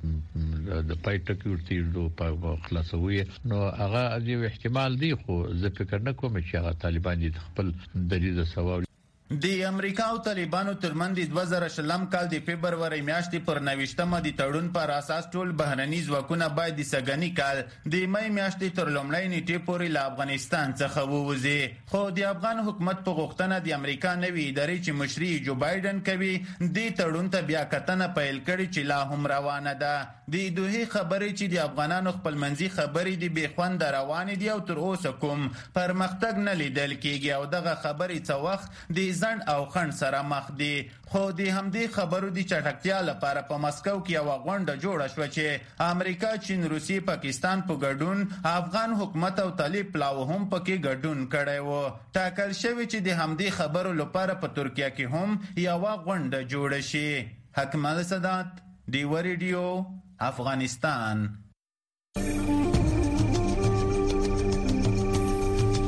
د پایټک ورتیلو په خلاصوي نو هغه د احتمال دی، خو زه فکر نه کوم چې هغه طالبان دي خپل دلیل سوال د امریکا او طالبانو ترمنځ د دوه زره شلم کال د فبرवरी میاشتې پر نوښتمه د تړون پر اساس ټول بهرني ځواکونه باید د سګنی کال د مې میاشتې تر لومړۍ نیټې پورې له افغانستان څخه ووځي. خو د افغان حکومت په غوښتنه د امریکا نوي ادارې چې مشري جو بایډن کوي د تړون ته بیا کتنه پیل کړي چې لا هم روانه ده. د دوه خبرې چې د افغانانو خپلمنځي خبرې د بیخوند روان دي او تر اوسه کوم پرمختګ نه لیدل کېږي او دغه خبرې څه وخت د ځن او خن سره مخ دي. خو د همدې خبرو د چټکتیا لپاره په مسکو کې یو غونډه جوړه شو چې امریکا، چین، روسیې، پاکستان په ګډون افغان حکومت او طالب پلاو هم پکې ګډون کړی و. ټاکل شوی چې د همدې خبرو لپاره په ترکیه کې هم یو غونډه جوړه شي. حکمل صدات ډیو ریډیو افغانستان.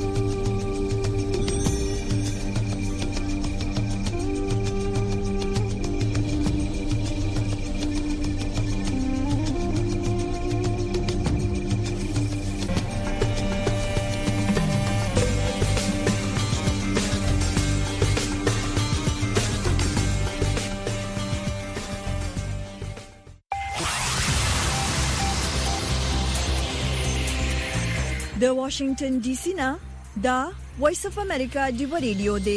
د واشنگټن ډي سي نه دا وایس اف امریکا دی ریډیو دی.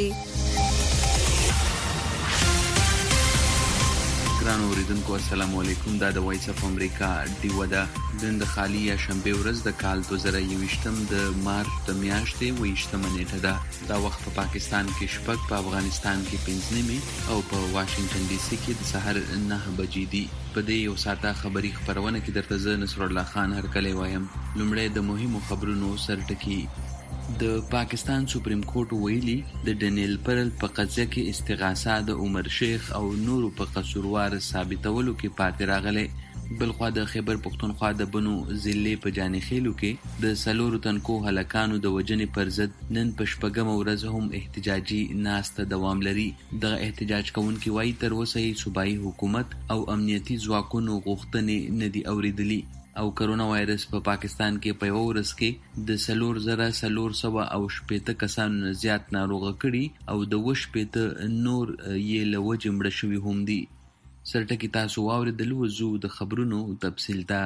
ګران اوریدونکو السلام علیکم. دا د وایس اف امریکا دی ودا د خالی یا شنبه ورځ د کال دو زره یوویشتم د مارچ د میاشتې ویشتمه نیټه ده. دا وخت په پاکستان کې شپږ، په افغانستان کې پنځه نیمه او په واشنگټن ډي سي کې د سحر نه بجې دي. په دې یو ساعته خبری خبرونه کې درته زه نصر الله خان هرکلی وایم. لومړی د مهمو خبرونو سرټکی. د پاکستان سپریم کورټ ویلي د ډنیل پرل په قضیه کې استغاثه د عمر شیخ او نورو په قصوروار ثابتولو کې پاتې راغله. بلخوا د خیبر پختونخوا د بنو ضلع په جانخیلو کې د سلورو تنکو هلاکانو د وجنې پر ضد نن په شپږم ورځ هم احتجاجي ناسته دوام لري. دغه احتجاج کوونکي وایي تر اوسه صوبایي حکومت او امنیتي ځواکونو غوښتنې نه دي اوریدلي. او کرونا وایرس په پا پاکستان کې په یو ورځ کې د سلور زره سلور سوا او شپېته کسانو زیات ناروغه کړي او د وش پېته نور یې له وجې مړه شوي هم دي. سرټکی تاسو واورېدل، وځو د خبرونو تفصیل ته.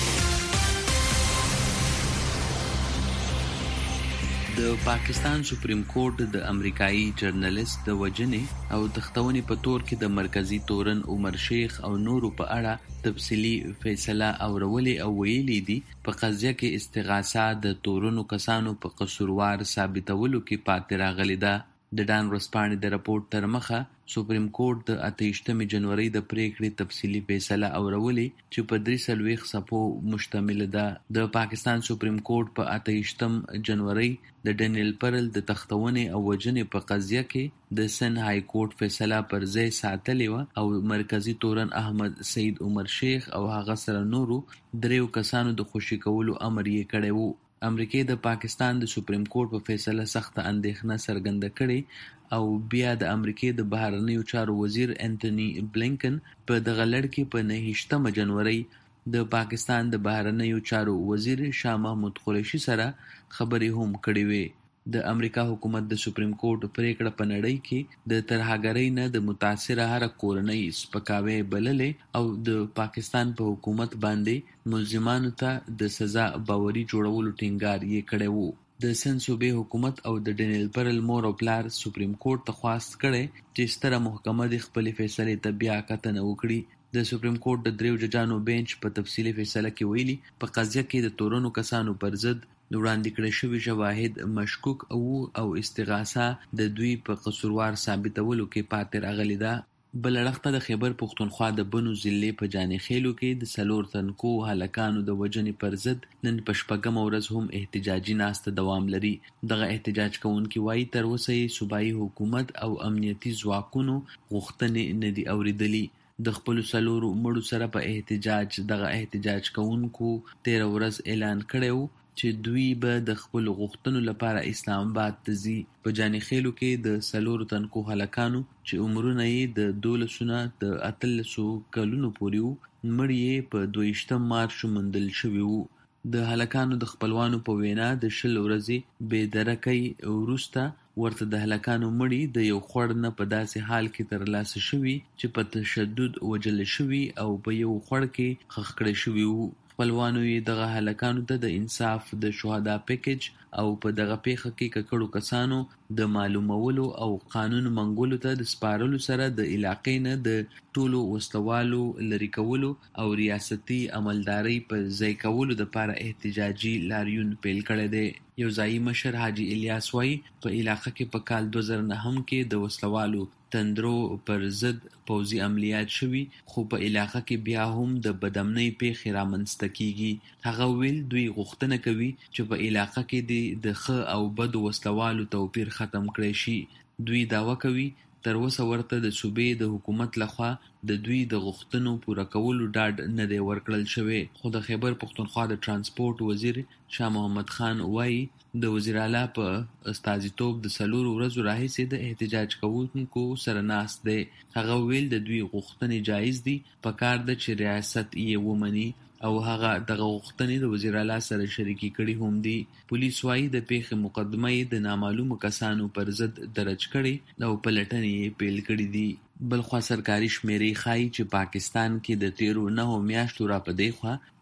د پاکستان سپریم کورټ د امریکایي جرنالست د وجنې او تختونې په تور کې د مرکزی تورن عمر شیخ او نورو په اړه تفصیلی فیصله اورولې او ویلي دي په قضیه کې استغاثه د تورنو کسانو په قصوروار ثابتولو کې پاتې راغلي ده. د ډان ورسپانې د راپورټ تر مخه سپریم کورټ د اتهشتمې جنوري د پریکړې تفصیلی فیصله اورولې چې په درې څلوېښت صفحو مشتمل ده. د پاکستان سپریم کورټ په اتهشتم جنوري د ډنیل پرل د تختونې او وجنې په قضیه کې د سن های کورټ فیصله پر ځای ساتلې و او مرکزی تورن احمد سید عمر شیخ او هغه سره نورو دریو کسانو د خوشي کولو امر یې کړی وو. امریکا د پاکستان د سپریم کورټ په فیصله سخت اندېښنه څرګنده کړې او بیا د امریکا د بهرنیو چارو وزیر انټونی بلینکن په دغه لړ کې په نهشتمه جنوري د پاکستان د بهرنیو چارو وزیر شاه محمود قریشي سره خبرې هم کړې وې. د امریکا حکومت د سپریم کورټ پریکړه په نړۍ کې د ترهګرۍ نه د متاثره هر کورنۍ سپکاوی بللې او د پاکستان په حکومت باندې ملزمانو ته د سزا باوري جوړولو ټینګار یې کړی وو. د سن صوبې حکومت او د ډنیل پرل مور او پلار سپریم کورټ ته خواست کړي چې ستره محکمه د خپل فیصلې ته بیا کتنه وکړي. د سپریم کورټ د دریو ججانو بینچ په تفصیلی فیصله کې ویلي په قضیه کې د تورنو کسانو پر ضد وړاندې کړي شوي شواهد مشکوک او او استغاثه د دوی په قصوروار ثابتولو کې پاتې راغلي ده. بل اړخته د خیبر پختونخوا د بنو ضلع په جانخیلو کې د سلور تنکو هلاکانو د وجنې پر ضد نن په شپږم ورځ هم احتجاجي ناسته دوام لري. دغه احتجاج کوونکي وایي تر اوسه صوبایي حکومت او امنیتي ځواکونو غوښتنې نه دي اوریدلي. د خپل سلورو مړو سره په احتجاج دغه احتجاج کوونکو تیره ورځ اعلان کړی چې دوی به د خپل غوښتنو لپاره اسلام آباد ته ځي. په جانخیلو کې د سلورو تنکو هلاکانو چې عمرونه یې د دولسو نه د اتلسو کلونو پورې وو مړ یې په دویشتم مارچ موندل شوي وو. د هلاکانو د خپلوانو په وینا د شل ورځې بې درکۍ وروسته ورته د هلاکانو مړي د یو خوړ نه په داسې حال کې ترلاسه شوي چې په تشدد وجل شوي او په یو خوړ کې خښ کړی شوي وو. خپلوانو یې دغه هلاکانو ته د انصاف د شهدا پیکج او په دغه پیښه کې ککړو کسانو د معلومولو او قانون منګولو ته د سپارلو سره د علاقې نه د ټولو وسلوالو لري کولو او ریاستي عملداري په ځای کولو لپاره احتجاجي لاریون پیل کړی دی. یو ځایي مشر حاجی الیاس وایي په علاقه کې په کال دوه زره نهم کې د وسلوالو تندرو پر ضد پوځي عملیات شوي خو په علاقه کې بیا هم د بدامنۍ پیښې رامنځته کیږي. هغه ویل دوی غوښتنه کوي چې په علاقه کې د ښه او بدو وسلوالو توپیر ختم کړی شي. دوی دعوه کوي تر اوسه ورته د صوبې د حکومت لخوا د دوی د غوښتنو پوره کولو ډاډ نه دی ورکړل شوی. خو د خیبر پختونخوا د ترانسپورت وزیر شاه محمد خان وایي د وزیر اعلی په استازیتوب د څلورو ورځو راهیسې د احتجاج کوونکو سره ناست دی. هغه ویل د دوی غوښتنې جایز دي، پکار ده چې ریاست یې ومني او هغه دغه غوښتنې د وزیر اعلی سره شریکي کړي هم دي. پولیس وايي د پیښې مقدمه یې د نامعلومو کسانو پر ضد درج کړي او پلټنې یې پیل کړي دي. بلخوا سرکاري شمیرې ښایي چې پاکستان کې د تیرو نهو میاشتو را په دې خوا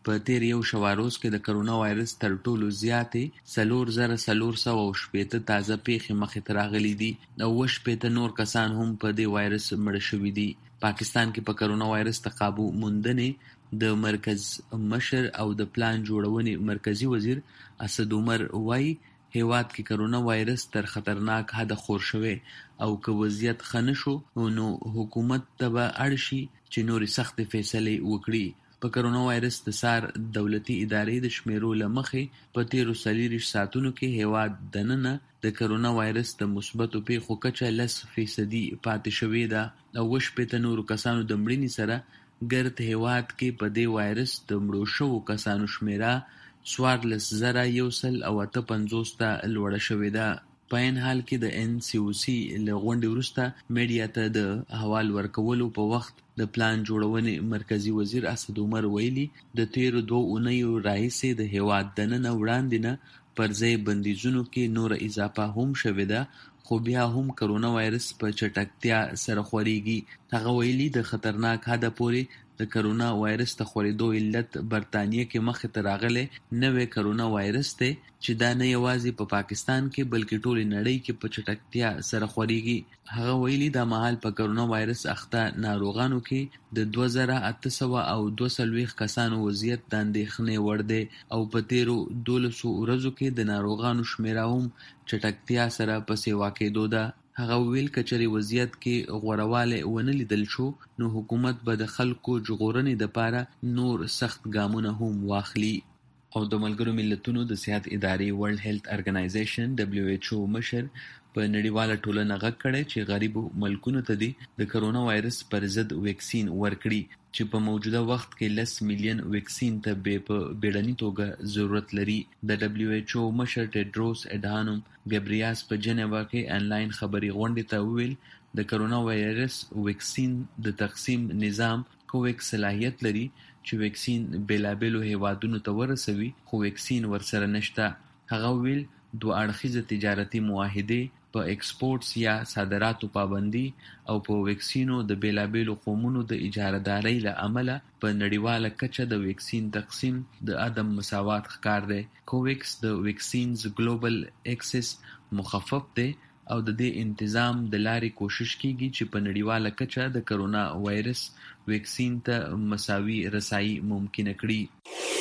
په تیر یو شواروز کې د کرونا وایرس تر ټولو زیاتې څلور زره څلور سوه شپېته تازه پیښې مخې ته راغلي دي او اووه شپېته نور کسان هم په دې وایرس مړه شوي دي. پاکستان کې په کرونا وایرس ته قابو موندنې د مرکز مشر او د پلان جوړونې مرکزی وزیر اسد عمر وایي هیواد کې کرونا وایرس تر خطرناک حد خور شوی او که وضعیت ښه نه شو نو حکومت ته به اړ شي چې نورې سختې فیصلې وکړي. په کرونا وایرس د سار دولتي ادارې د شمیرو له مخې په تیرو څلېرویشت ساعتونو کې هیواد دننه د کرونا وایرس د مثبتو پیښو کچه لس فیصدي پاتې شوې ده او اووه شپېته نورو کسانو د مړینې سره ګرد هیواد کې په دې وایرس د مړو شوو کسانو شمیره څوارلس زره یو سل او اته پنځوس ته لوړه شوې ده. په عین حال کې د ان سی او سی له غونډې وروسته میډیا ته د حوال ورکولو په وخت د پلان جوړونې مرکزی وزیر اسد عمر ویلي د تیرو دوه اونیو راهیسې د هیواد دننه وړاندې نه پر ځای بندیزونو کې نوره اضافه هم شوې ده خو بیا هم کرونا وایرس په چټکتیا سره خورېږي. هغه ویلي د خطرناک حده پورې د کرونا وایرس ته خورېدو علت برطانیه کې مخې ته راغلی نوی کرونا وایرس دی چې دا نه یوازې په پاکستان کې بلکې ټولې نړۍ کې په چټکتیا سره خورېږي. هغه ویلي دا مهال په کرونا وایرس اخته ناروغانو کې د دوه زره اته سوه او دوه څلوېښت کسانو وضعیت د اندېښنې وړ دی او په تیرو دولسو ورځو کې د ناروغانو شمیره هم چټکتیا سره په سیوا کېدو ده. هغه ویل کچري وضعیت کې غورواله ونه لیدل شو نو حکومت به د خلکو ژغورنې لپاره نور سخت ګامونه هم واخلي. او د ملګرو ملتونو د صحت ادارې ورلد هیلث ارګنایزیشن دبلیو ایچ او مشر په نړیواله ټولنه غږ کړی چې غریبو ملکونو ته دي د کرونا وایرس پر ضد ویکسین ورکړي چې په موجوده وخت کې لس میلیون ویکسین ته به په بیړني توګه ضرورت لري. د دبلیو ایچ او مشر ټیډروس اډهانوم ګبریاس په جنیوا کې انلاین خبري غونډې ته وویل د کرونا وایرس ویکسین د تقسیم نظام کوویکس صلاحیت لري چې ویکسین بیلابیلو هیوادونو ته ورسوي خو ویکسین ورسره نشته. هغه ویل دوه اړخیزه تجارتي معاهدې په ایکسپورټس یا صادراتو پابندي او په ویکسینو د بیلابیلو قومونو د اجارهدارۍ له امله په نړیواله کچه د ویکسین تقسیم د عدم مساوات ښکار دی. کوویکس د ویکسینز ګلوبل اکسس مخفف دی او د دې انتظام د لارې کوشش کیږي چې په نړیواله کچه د کرونا وایرس ویکسین ته مساوي رسایي ممکنه کړي.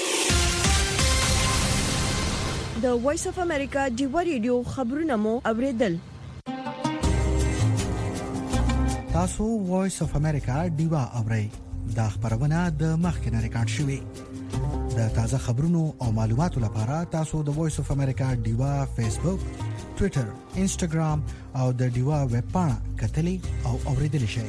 د وایس اف امریکا ډیوا ریډیو خبرونه مو اوریدل. تاسو وایس اف امریکا ډیوا اورئ. دا خبرونه د مخکنه ریکارډ شوې. د تازه خبرونو او معلوماتو لپاره تاسو د وایس اف امریکا ډیوا فیسبوک، ټوئیټر، انسټاګرام او د ډیوا ویب پاڼه کتلې او اوریدل شئ.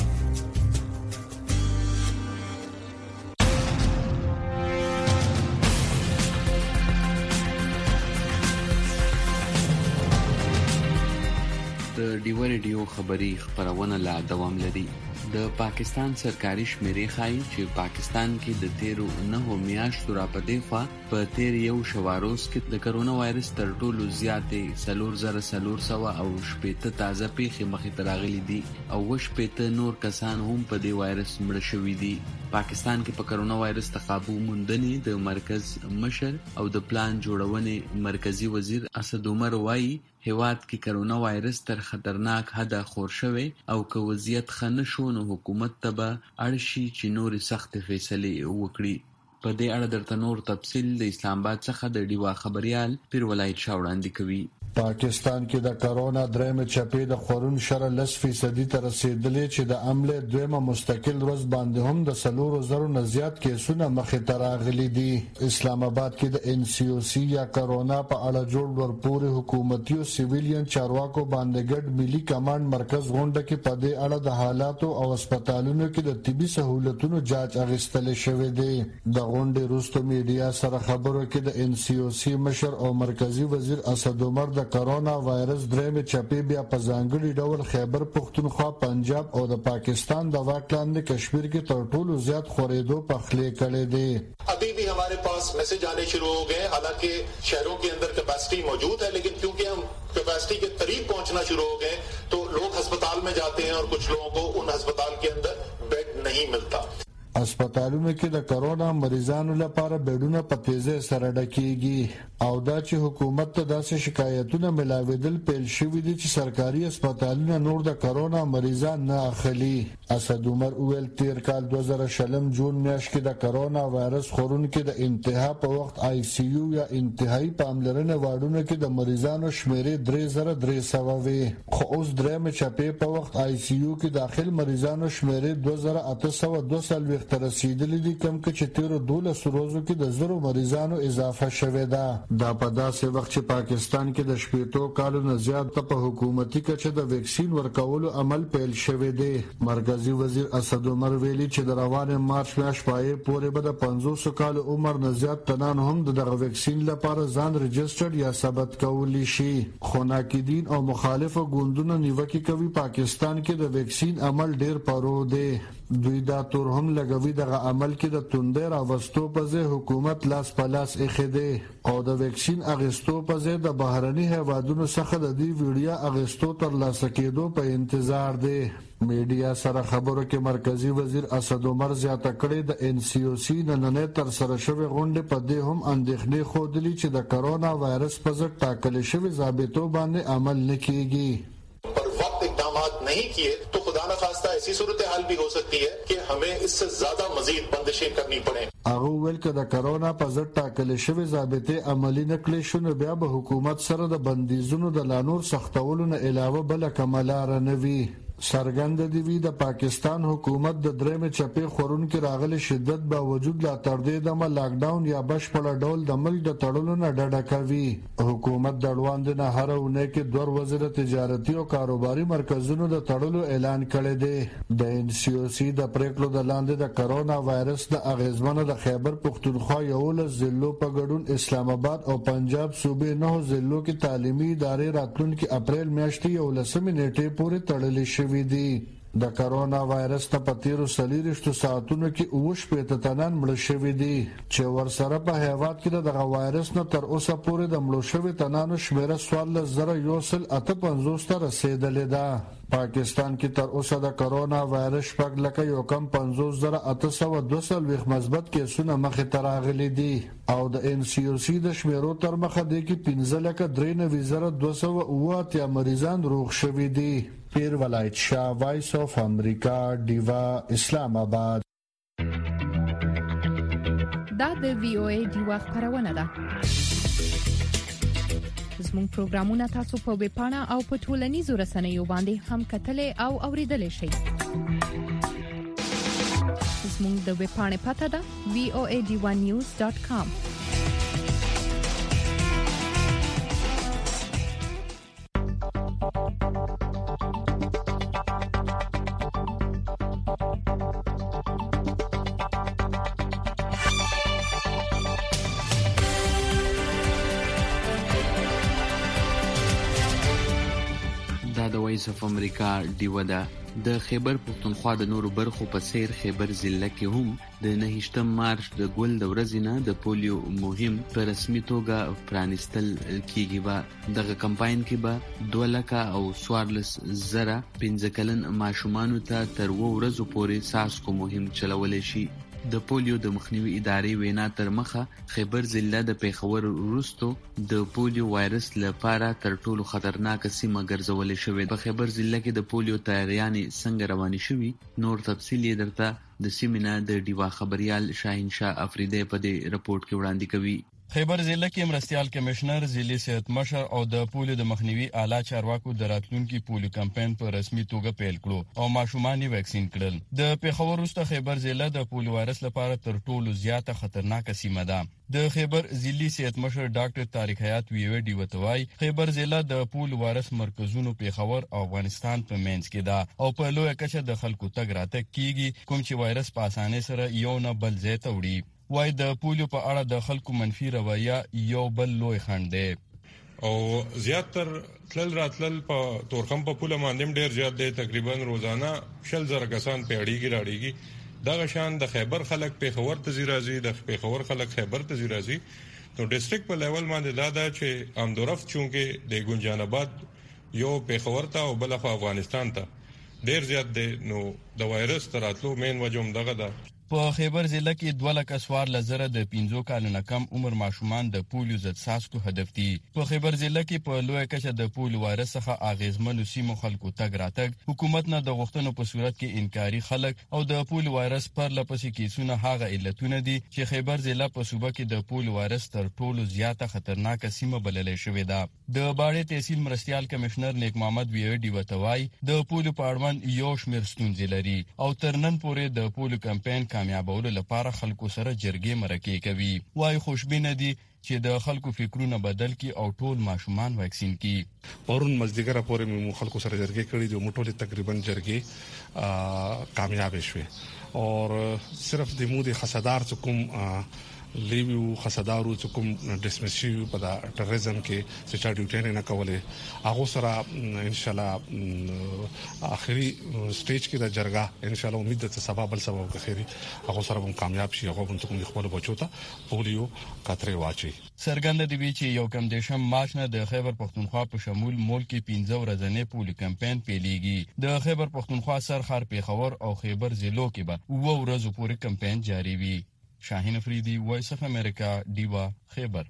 د ډیوا ریډیو خبري خبرونه لا دوام لري. د پاکستان سرکاري شمیرې ښایي چې پاکستان کې د تیرو نهو میاشتو راپدې خوا په تیر یو شواروز کې د کرونا وایرس تر ټولو زیاتې څلور زره څلور سوه او شپېته تازه پیښې مخې ته راغلي دي او اووه شپېته نور کسان هم په دې وایرس مړه شوي دي. پاکستان کې په کرونا وایرس ته قابو موندنې د مرکز مشر او د پلان جوړونې مرکزی وزیر اسد عمر وایي هیواد کې کرونا وایرس تر خطرناک حده خور شوی او که وضعیت ښه نه شو نو حکومت ته به اړ شي چې نورې سختې فیصلې وکړي. په دې اړه درته نور تفصیل د اسلام آباد څخه د ډیوا خبريال پیر ولایت شاه وړاندې کوي. پاکستان کې د کرونا درېمه چپې د خورون شره لس فیصدي ته رسیدلې چې د عمله دویمه مستقل ورځ باندې هم د سلورو زرو نه زیات کیسونه مخې ته راغلي دي. اسلام آباد کې د ان سی او سی یا کرونا په اړه جوړ ورپورې حکومتي او سیویلین چارواکو باندې ګډ ملي کمانډ مرکز غونډه کې په دې اړه د حالاتو او هسپتالونو کې د طبي سہولتونو جاج اغستل شوې دي. د غونډې وروسته میډیا سره خبرو کې د ان سی او سی مشر او مرکزی وزیر اسد عمر د کرونا وایرس درېمه چپې بیا په ځانګړي ډول خیبر پختونخوا، پنجاب او د پاکستان د واک لاندې کشمیر کې تر ټولو زیات خورېدو پخلی کړي دي. ابھی بھی ہمارے پاس میسج آنے شروع ہو گئے، حالانکہ شہروں کے اندر کیپیسٹی موجود ہے لیکن کیونکہ ہم کیپیسٹی کے قریب پہنچنا شروع ہو گئے تو لوگ ہسپتال میں جاتے ہیں اور کچھ لوگوں کو ان ہسپتال کے اندر بیڈ نہیں ملتا. هسپتالونو کې د کرونا مریضانو لپاره بیډونه په تیزه سره ډکېږي او دا چې حکومت ته داسې شکایتونه ملاویدل پیل شوي دي چې سرکاري هسپتالونه نور د کرونا مریضان نه اخلي. اسد عمر ویل تیر کال دوه زره شلم جون میاشت کې د کرونا وایرس خورونکو د انتها په وخت آی سی یو یا انتهایی پاملرنه واډونو کې د مریضانو شمیرې درې زره درې سوه وي، خو اوس درېمه چپې په وخت آی سی یو کې داخل مریضانو شمیرې دوه زره اته سوه دوه څلوېښت ته رسیدلې دي، کوم چې تیرو دولسو ورځو کې د زرو مریضانو اضافه شوې ده. دا په داسې وخت چې پاکستان کې د شپېتو کالو نه زیات په حکومتي کچه د ویکسین ورکولو عمل پیل شوی دی. مرکزی وزیر اسد عمر ویلي چې د روانه مارچ میاشت پای پورې به د پنځوس کالو عمر نه زیات تنان هم دغه ویکسین لپاره ځان رجسټرډ یا ثبت کولی شي. خو ناقدین او مخالفو ګوندونو نیوکه کوي پاکستان کې د ویکسین عمل ډیر پرو دی. دوی دا تور هم لګوي دغه عمل کې د توندې راوستو په ځای حکومت لاس په لاس ایښی دی او د ویکسین اغستو په ځای د بهرني هیوادونو څخه د دې ویډیا اغستو ترلاسه کېدو په انتظار دی. میډیا سره خبرو کې مرکزی وزیر اسد عمر زیاته کړې د ان سی او سی نننې تر سره شوی غونډې په دې هم اندېښنې ښودلې چې د کرونا وایرس په ضد ټاکل شوی ضابطو باندې عمل نه کیږي. नहीं किए तो खुदा न खास्ता ऐसी सूरत हाल भी हो सकती है कि हमें इससे ज्यादा मजीद बंदिशें करनी पड़े. هغه ویل چې د کرونا په ضد ټاکل شوی ضابطې عملي نکړې شو بیا به حکومت سره د بندیزونو د لانور سختولو نه علاوه بل کومه لار نه وي. سرګند دی وی د پاکستان حکومت د درېمه چپې خورونکو راغلي شدت باوجود لا تر دې د لاک ډاون یا بشپړ ډول د ملک د تړلو نه ډډه کوي. حکومت د وړاندې نه هر ونه کې دوه وزیر تجارتي او کاروباري مرکزونو د تړلو اعلان کړی دی. د ان سی او سی د پریکړو د لاندې د کرونا وایرس د اغیزمنه د خیبر پختونخوا یولس ضلعو په ګډون اسلام آباد او پنجاب صوبې نه ضلعو کې تعلیمي ادارې راتلونکي اپریل میاشتې یولسمې نیټې پورې تړلې شوې دي. د کرونا وایرس ته په تیرو څلوېښتو ساعتونو کې اوه شپېته تنان مړه شوي دي چې ورسره په هیواد کې دغه وایرس نه تر اوسه پورې د مړو شوي تنانو شمیره څوارلس زره یو سل اته پنځوس ته رسېدلې ده. پاکستان کې تر اوسه د کرونا وایرس شپږ لکه یو کم پنځوس زره اته سوه دوه څلوېښت مثبت کیسونه مخې ته راغلي دي او د ان سی او سی د شمیرو تر مخه دی کې پنځه لکه درې نوي زره دوه سوه اوه اتیا مریضان روغ شوي دي. پیر ولایت شاه، وایس آف امریکا، ډیوا، اسلام آباد. دا د وی او ای ډیوا خبرونه ده. زموږ پروګرامونه تاسو په ویب پاڼه او په ټولنیزو رسنیو باندې هم کتلې او اوریدلې شئ. زموږ د ویب پاڼې پته ده وی او ای ډیوا نیوز ډاټ کام. وایس اف امریکا ډیوا ده. د خیبر پختونخوا د نورو برخو په څیر خیبر ضلع کې هم د نهشتم مارچ د ګل د ورځې نه د پولیو مهم په رسمي توګه پرانستل کیږي. به دغه کمپاین کې به دوه لکه او څوارلس زره پنځه کلن ماشومانو ته تر اووه ورځو پورې ساسکو مهم چلولی شي. د پولیو د مخنیوي ادارې وینا تر مخه خیبر ضلع د پیښور وروستو د پولیو وایرس لپاره تر ټولو خطرناک سیمه ګرځولې شوې. په خیبر ضلع کې د پولیو تیاریانې څنګه روانې شوې نور تفصیل یې درته د سیمینار د ډیوا خبريال شاهین شاه افریدی په دې رپورت کې وړاندې کوي. خیبر ضلع کې مرستيال کمشنر ضلع صحت مشر او د پولیو د مخنیوي اعلی چارواکو د راتلونکي پولیو کمپاین په رسمي توګه پیل کړو او ماشومان یې ویکسین کړل. د پیښور وروسته خیبر ضلع د پولیو وایرس لپاره تر ټولو زیاته خطرناک سیمه ده. د خیبر ضلعي صحت مشر ډاکټر طارق حیات ویوي دی وتوای خیبر ضلع د پولیو وایرس مرکزونو پیښور او افغانستان په منځ کې ده او په لوی کچه د خلکو تګ راتګ کیږي کوم چې وایرس په اسانه سره یو نه بل ځای ته وړي. وای د پولیو په اړه د خلکو منفي رویه یو بل لوی خنډ دی او زیاتر تل راتل په تورخم په پوله باندې ډیر زیات دی. تقریبا روزانه شل زره کسان په اړیږي راړيږي. دغه شان د خیبر خلک په خبر ته زیرازي د پیښور خلک خیبر ته زیرازي. نو ډیسټریکټ په لیول باندې دا ده چې امدورفت چونکه د ګنجان آباد یو پیښور ته او بل په افغانستان ته ډیر زیات دی. نو د وایرس تراتلو مین وجوم دغه ده په خیبر ضلع کې دوه لک اسوار لزره د پنځو کالو کم عمر ماشومان د پولیو ضد څاڅکو هدف دي. په خیبر ضلع کې په لوی کچه د پولیو وایرس څخه اغیزمنو سیمو خلکو تګ راتګ حکومت نه د غوښتنو په صورت کې انکاري خلک او د پولیو وایرس پر لپسې کیسونه هغه علتونه دي چې خیبر ضلع په صوبه کې د پولیو وایرس تر ټولو زیاته خطرناک سیمه بللې شوې ده. د باړې تحصیل مرستيال کمشنر نیک محمد ویډي وتوای د پولیو په اړوند یو شمېر ستونزې لري او تر نن پورې د پولیو کمپاین کامیابولو لپاره خلکو سره جرګې مرکې کوي. وايي خوشبینه دي چې د خلکو فکرونه بدل کی او ټول ماشومان واکسین کی. پرون مزدګره پورې مو خلکو سره جرګې کړې دي، موټول تقریبا جرګې کامیاب شوه او صرف د مو د خصدار څخه لیویو خصدارو چې کوم ډسمسي په دا ټرریزم کې چې چا ډیوټي نه کوله هغه سره ان شاء الله اخري سټیج کې دا جرګه ان شاء الله امید ده سبب بل سبب خيري هغه سره هم کامیاب شي. هغه هم کوم خپل بچو ته پولیو کاتره واچي. سرګند دی چې یو کم دیشم مارچ نه د خیبر پختونخوا په شمول ملک کې پنځه ورځې پولیو کمپاین پیلېږي. د خیبر پختونخوا سرخر پیښور او خیبر ضلعو کې به و ورځې پورې کمپاین جاری وي. شاهین افریدی، وایس اف امریکا، دیوا خیبر.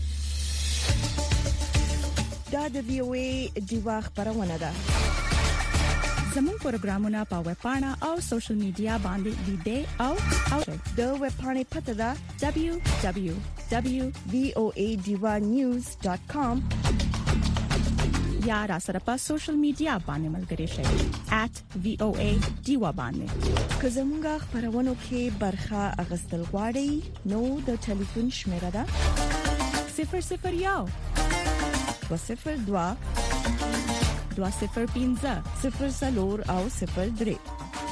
دا د وی او ای دیوا خبرونه ده. زموږ پروګرامونه په ویب پاڼه او سوشل میډیا باندې لیدې او او د ویب پاڼې پته ده دبليو دبليو دبليو ډاٹ وی او ای دیوا نیوز ډاٹ کام یا را سره په سوشل میډیا باندې ملګری شئ ایٹ وی او ای دیوا باندې. که زموږ خبرونو کې برخه اغستل غواړئ نو د ټلیفون شمیره ده صفر صفر یو دو صفر دو دو صفر پنځه صفر څلور او صفر درې.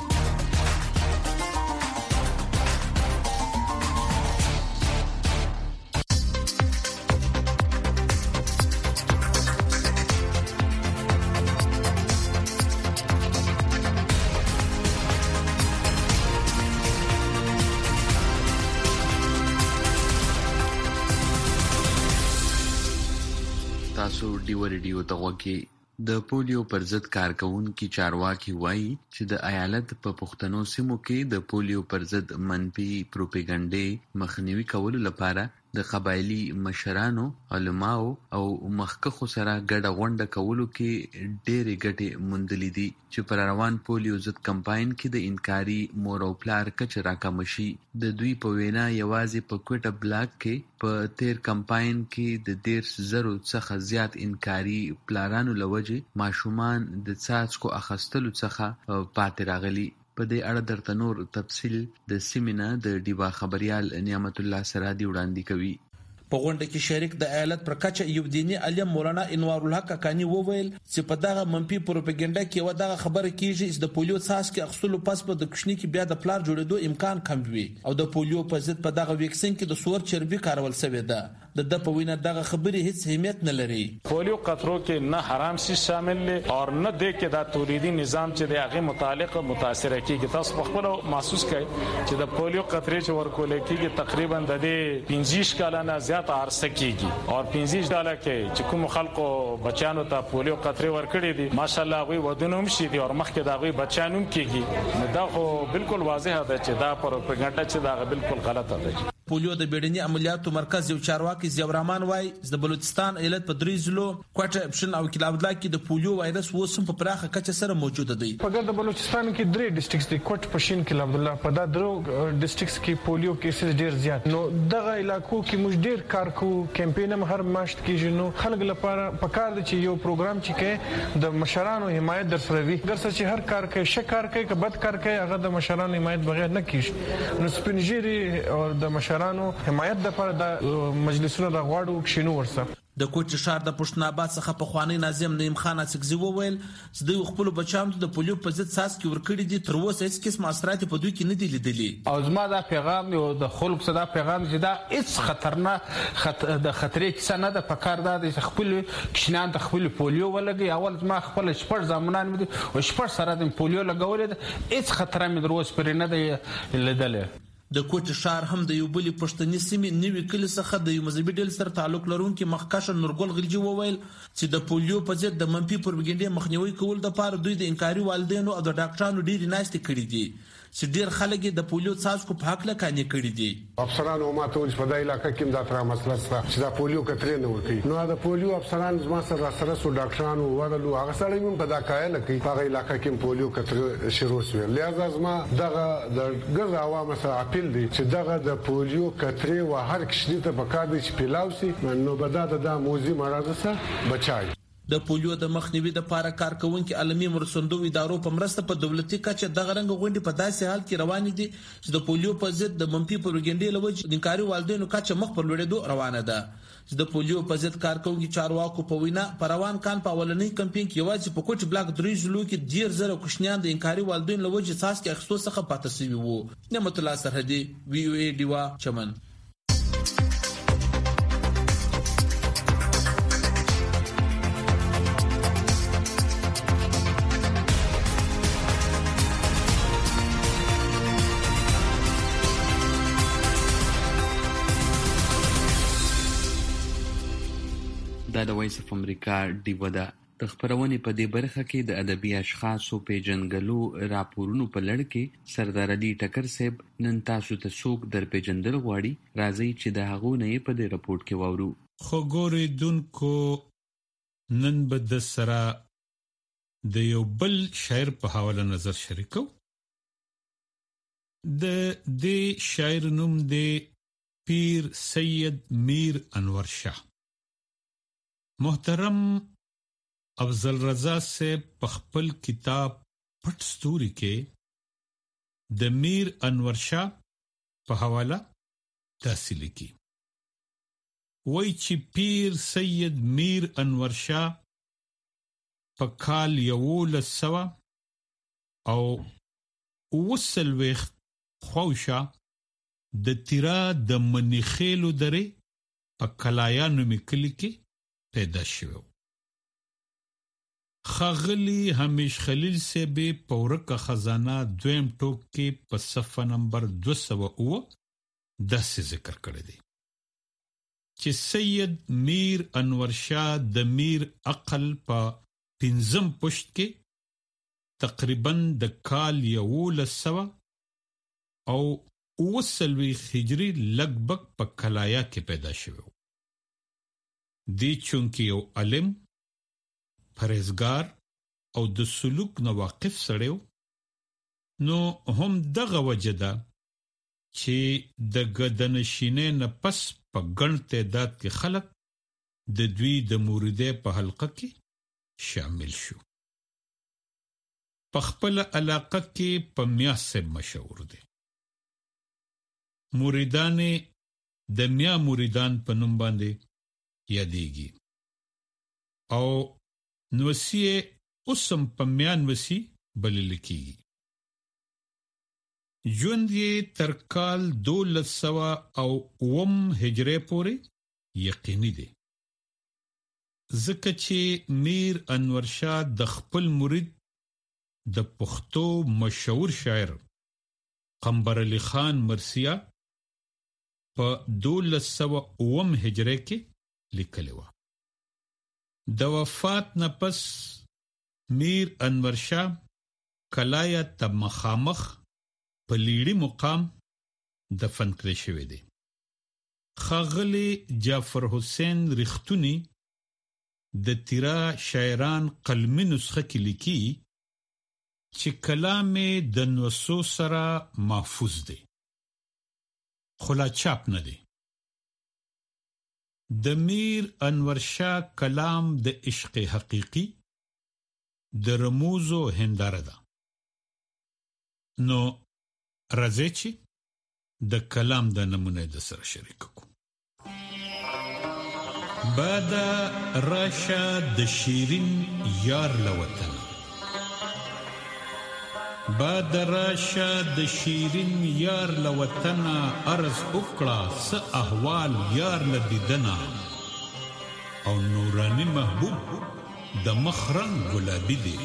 تاسو ډیو ریډیو ته وګورئ. د پولیو پر ضد کارکونکو چارواکي وایي چې د ایالت په پښتنو سیمو کې د پولیو پر ضد منفي پروپاګاندا مخنیوي کولو لپاره د قبایلی مشرانو، علماو او مخکخو سره ګډه غونډه کولو کې ډېرې ګټې موندلې دي چې پر روان پولیو ضد کمپاین کې د انکاري مور او پلار کچ راکم شي. د دوی په وینا یوازې په کوټه بلاک کې په تیر کمپاین کې د ډیر زرو څخه زیات انکاري پلارانو لوجه ماشومان د څاڅکو اخستلو څخه پاتې راغلي. په دې اړه درته نور تفصیل د سیمینه د ډیوا خبريال نعمت الله سرادي وړاندې کوي. په غونډه کې شریک د ایالت پر کچه یو دینی علم مولانا انوار الحق کانی وویل چې په دغه منفي پروپاګاندا کې و دغه خبره کیږي چې د پولیو څاڅکي اخستلو پس په د کوچني کې بیا د پلار جوړېدو امکان کم وي او د پولیو په ضد په دغه ویکسین کې د سور چربي کارول شوی ده. د د په وینا دغه خبرې هیڅ اهمیت نه لري. پولیو قطرو کې نه حرام سي شامل دي او نه د کې د تولیدي نظام چې د هغه متعلق متاثر کیږي. تاسو په خپل محسوس کړئ چې د پولیو قطرې چې ورکول کیږي تقریبا د دې پنځه کلانه زیات عرصه کیږي او پنځه ډاله کې چې کوم خلکو بچانو ته پولیو قطرې ورکړي دي ماشاءالله غوي ودونه هم شي دي او مخکې دا غوي بچانو کیږي. نو دا خو بالکل واضح ده چې دا پروپاګاندا چې دا بالکل غلطه ده. پولیو د بیړني عملیاتو مرکز یو چارواکي زیورمان وای د بلوچستان ایالت په درې ضلعو کوټه اپشن او کلابلا کې د پولیو وایرس وسم په پراخه کچه سره موجود دی. په ګرد بلوچستان کې درې ډیسټریکټس دي، کوټ پشین کې عبد الله په دا درو ډیسټریکټس کې پولیو کیسز ډیر زیات. نو دغه علاقو کې موږ ډیر کار کوو، کمپاین هم هر ماشت کې نو خلک لپاره پکار دي چې یو پروګرام چې کې د مشرانو حمایت در سره وي. ګرځي چې هر کار کوي شکار کوي که بد کار کوي هغه د مشرانو حمایت بغیر نه کیږي. نو سپینجيري او د مشرانو حمایت د لپاره د مجلسونو د غواړو کښینو ورسره. د کوټ شهر د پښتوناباد څخه په خوانی ناظم نعیم خان اڅکزي وویل چې د خپل بچامو د پولیو په ضد څاڅکي ورکړي دي، تر اوسه هیڅ قسم اثرات په دوی کې نه دي لیدلي. او زما دا پیغام یو د خلکو صدا پیغام چې دا هیڅ خطرناک خط... د خطرې کیسه نه ده. پکار دا د خپل کښینان د خپل پولیو ولګي. اول زما خپل شپږ زامنان مې او شپږ سره د پولیو لګولې، هیڅ خطر مې در اوسه پرې نه دی لیدلې. د کوټ شهر هم د یو بل پښتني سیمې نیوي کلی څخه د یو مذهبي ډلې سره تعلق لرونکي مخکښ نورګل غلجي وویل چې د پولیو په ضد د منفي پروپاګاندا مخنیوي کول د لپاره دوی د انکاري والدینو او د ډاکټرانو ډېری ناشته کړې دي چې ډیر خلک د پولیو څاڅکو په حق لکانې کړي دي. افسرانو ما ته ول په دای علاقې کې دا تر مسله چې دا پولیو کترې نه ورکي. نو دا پولیو افسران زما سره سره سو ډاکټرانو ورلو هغه سره هم په دا کایل کې په علاقې کې پولیو کترې شروع شوه. لہذا زما دغه د ګر عوامو سره اپیل دي چې دغه د پولیو کترې و هر کشنی ته پکار دي چې پیلاوسي نو بدا د موزي مرض سره بچای. د پولیو د مخنیوي د لپاره کارکونکو عالمي مرستندو ادارو په مرسته په دولتي کچه دغه رنګ غونډې په داسې حال کې روانې دي چې د پولیو په ضد د منفي پروپاګاندا لوجه د انکاري والدینو کچه مخ پر لوړېدو روانه ده. چې د پولیو په ضد کارکونکو چارواکو په وینا پر روان کان په اولنۍ کمپاین کې یوازې په کوټ بلاک درې ځلو کې ډیر زره کوښنیان د انکاري والدینو لوجه اساس کې اخستو څخه پاتې شوي وو. نعمت الله سرحدي وی او ای دیوا چمن. دا د وایس اف امریکا ډیو ده. د خبرونې په دې برخه کې د ادبي اشخاصو پیژنګلو راپورونو په لړ کې سردار علي ټکر صاحب نن تاسو ته څوک در پیژندل غواړي. راځي چې د هغو نه په دې راپورټ کې واورو. خو ګورېدونکو نن به د سره د یو بل شاعر په حواله نظر شریکو. د دې شاعر نوم دی پیر سید میر انور شاه. محترم افضل رضا سے پخپل کتاب پټ ستوري کې د میر انور شاه په حواله تاسو لیکي. وای چې پیر سید میر انور شاه په کال یولس سوه او وسل وخت خوشا د تیرا د منیخیلو درې په کلایانو میکلی کې پیدا شوه. خاغلی همیش خلیل سے به پورکه خزانه دویم ټوک کې په صفحه نمبر دو سوه او داسې ذکر کړی دی چې سید میر انور شاه د میر عقل په پنځم پشت کې تقریبا د کال یولس سوه او اوه څلوېښت هجري لګبګ په کلایا کې پیدا شوه. دی چونکی یو علم، پرهیزګار او د سلوک نه واقف سړی نو هم دغه وجه ده چې د ګدنشینې نه پس په ګڼ تعداد کې خلک د دوی د موریدۍ په حلقه کې شامل شو. په خپله علاقه کې په میا صاحب مشهور دی. موریدانې د میا موریدان په نوم باندې یادېږي او نوسیه اوسم په میا نوسی بلل کېږي. ژوند یې تر کال دولس سوه او اووم هجرې پورې یقیني دی، ځکه چې میر انور شاه د خپل مرید د پښتو مشهور شاعر قمبر علی خان مرثیه په دولس سوه اووم هجرې کې لیکلی وه. د وفات نه پس میر انور شاه کلایه ته مخامخ په لیړي مقام دفن کړی شوی دی. ښاغلی جعفر حسین رښتونی د تیرا شاعران قلمي نسخه کې لیکي چې کلام د نوسو سره محفوظ دی خو لا چاپ نه دی. د میر انور شاه کلام د عشق حقیقی د رموزو هنداره ده. نو راځي چې د کلام د نمونه د سره شریک کو. بادا راشه د شیرین یار لوطن، بادا راشه د شیرین یار لوطن، عرض وکړه س احوال یار لدیدنا، او نورانی محبوب د مخ رنگ گلابی دی،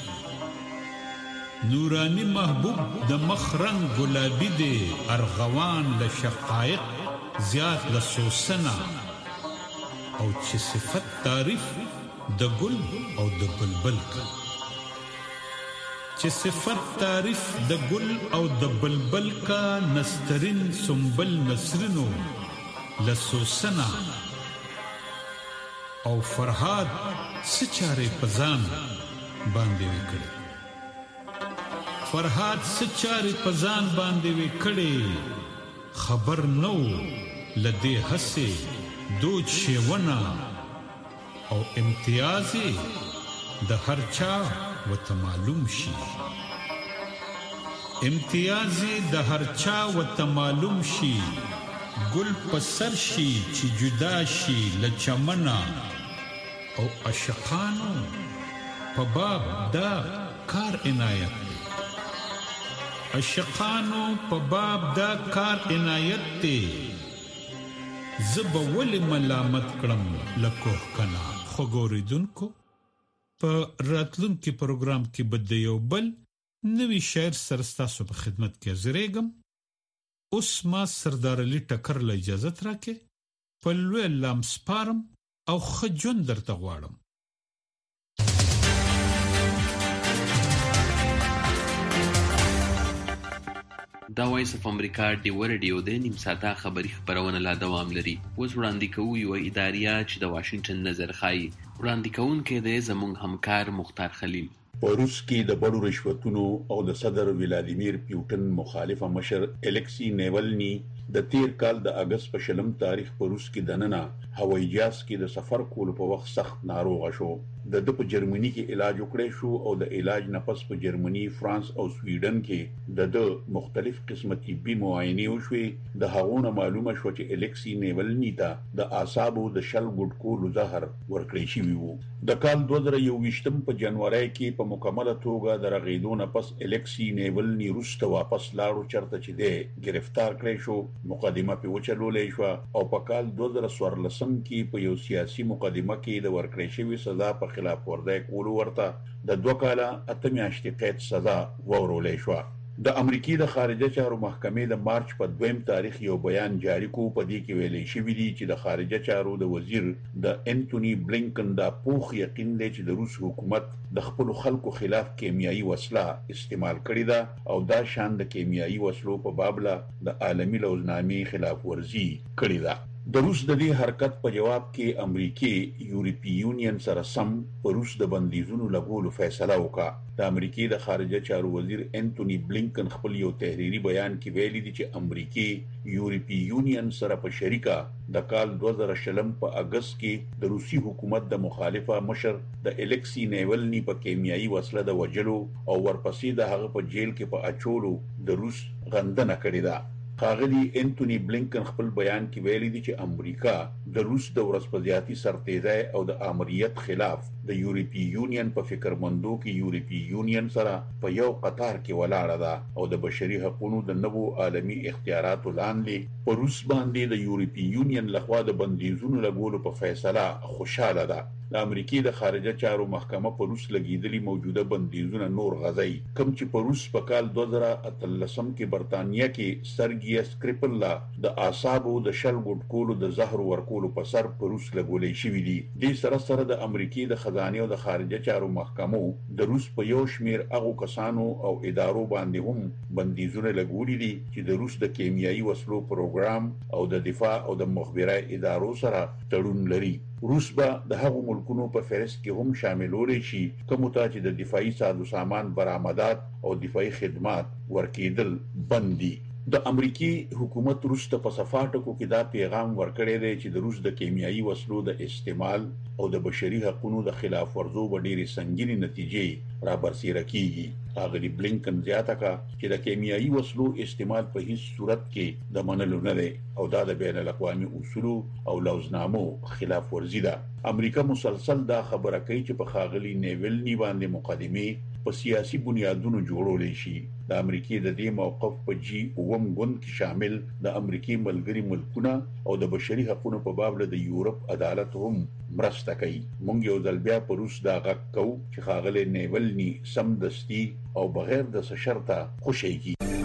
نورانی محبوب د مخ رنگ گلابی دی، ارغوان له شقایق زیات له سوسنا، او چې صفت تعریف د گل او د بلبل کا. چې صفت تعریف د ګل او د بلبل کا نسترین سنبل نسرینو لسوسنا او فرهاد سچاره پزان باندې وکړي فرهاد سچاره پزان باندې وکړي خبر نو لدی حسه دوج شیونا او امتیازي د هر چا وته معلوم شي امتیازي د هر چا وته معلوم شي ګل پسر شي چې جدا شي لچمنا او عاشقانو په باب دا کار عنایت عاشقانو په باب دا کار عنایت ته زب ول ملامت کړم لکه کنا خو ګوریدونکو په راتلونکي پروګرام کې بد یو بل نوی شاعر سرستاسو په خدمت کې زریګم اوس ما سردار علي ټکر له اجازه راکې په لوی لام سپارم او خجون درته غواړم دا وایس اف امریکا دی ورډیو د نیم ساعته خبری خبرونه لا دوام لري اوس وړاندې کوو یو اداریه چې د واشنگټن نظر خایي وړاندې کوونکې د زموږ همکار مختار خلیل په روس کې د بډو رشوتونو او د صدر ولادیمیر پیوټن مخالفه مشر الکسی نیولنی د تیر کال د اگست په شلم تاریخ په روس کې دننه هوایي جهاز کې د سفر کولو په وخت سخت ناروغ شو د د په جرمني کې علاج وکړی شو او د علاج نه پس په جرمني فرانس او سویډن کې د د مختلف قسمه طبي معاینې وشوي د هغونه معلومه شو چې الکسی نیولنی ته د اعصابو د شل ګډ کولو زهر ورکړی شوی وو د کال دوه زره یو ویشتم په جنوري کې په مکمله توګه د رغیدو نه پس الکسی نیولنی روس ته واپس لاړو چرته چې دی گرفتار کړی شو مقدمه په وچلولې شو او په کال دوه زره څوارلسم کې په یو سیاسي مقدمه کې د ورکړی شوی سزا په خلاف ورده کولو ورته د دوه کاله اته میاشتې قید سزا ورولې شو د امریکای د خارجه چارو محکمې د مارچ په دویم تاریخ یو بیان جاری کو په دې کې ویلي شوی دی چې د خارجه چارو د وزیر د انټونی بلینکن دا پوخ یقین دی چې د روس حکومت د خپل خلکو خلاف کیمیاوي وسله استعمال کړې ده او دا شان د کیمیاوي وسلو په بابله د عالمي لوزنامې خلاف ورزي کړې ده د روس د دې حرکت په جواب کې امریکای یورپی یونین سره سم په روس د بندیزونو لګولو فیصله وکړه د امریکای د خارجه چارو وزیر انټونی بلینکن خپل یو تحریری بیان کې ویلي دی چې امریکای یورپی یونین سره په شریکه د کال دوه زره شلم په اگست کې د روسي حکومت د مخالفه مشر د الکسی نیولنی په کیمیاوي وسله د وجلو او ورپسې د هغه په جیل کې په اچولو د روس غندنه کړې ده ښاغلي انټونی بلینکن خپل بیان کې ویلي دی چې امریکا د روس د ورسپدياتي سرتیزۍ او د امریت خلاف د یورپی یونین په فکرمندو کې یورپی یونین سره په یو قطار کې ولاړه ده او د بشري حقوقو د نوو عالمي اختیاراتو لاندې په روس باندې د یورپی یونین لخوا د بندیزونو لګولو په فیصله خوشاله ده د امریکای د خارجه چارو محکمه په روس لګیدلي موجوده بندیزونه نور غځي کوم چې په روس په کال دوه زره اتلسم کې برتانیا کې سرګي سکریپلا د اعصابو د شل ګډ کولو د زهر ورکولو په سر په روس لګولې شوې دي د سره سره د امریکای د خزانه او د خارجه چارو محکمو د روس په یو شمیر هغه کسانو او ادارو باندې هم بندیزونه لګولې دي چې د روس د کیمیاوي وسلو پروګرام او د دفاع او د مخبري ادارو سره تړون لري روس به د هغو ملکونو په فهرست کې هم شاملول شي کوم ته چې د دفاعي سازو سامان برآمدات او دفاعي خدمات ورکېدل بندي د امریکای حکومت روس ته په صفاټکو کې دا پیغام ورکړی دی چې د روس د کیمیاوي وسلو د استعمال او د بشري حقوقو د خلاف ورزو به ډېری سنگینی نتیجې را برسېره کیږي هغه بلینکن زیاته کا چې د کیمیاوي وسلو استعمال په هیڅ صورت کې د منلو نه دی او دا د بین الاقوامي اصولو او لوزنامو خلاف ورزي ده امریکا مسلسل دا خبره کوي چې په خاغلی نیولنی باندې مقدمه په سیاسي بنیادونو جوړول شي د امریکای د دې موقف په جی اوم غون کې شامل د امریکای ملګری ملکونه او د بشري حقوقو په باب له یورپ عدالت هم مرسته کوي مونږ یو ځل بیا په روس دا غږ کوو چې خاغلی نیولنی سمدستي او بغیر د شرطه خوشیږي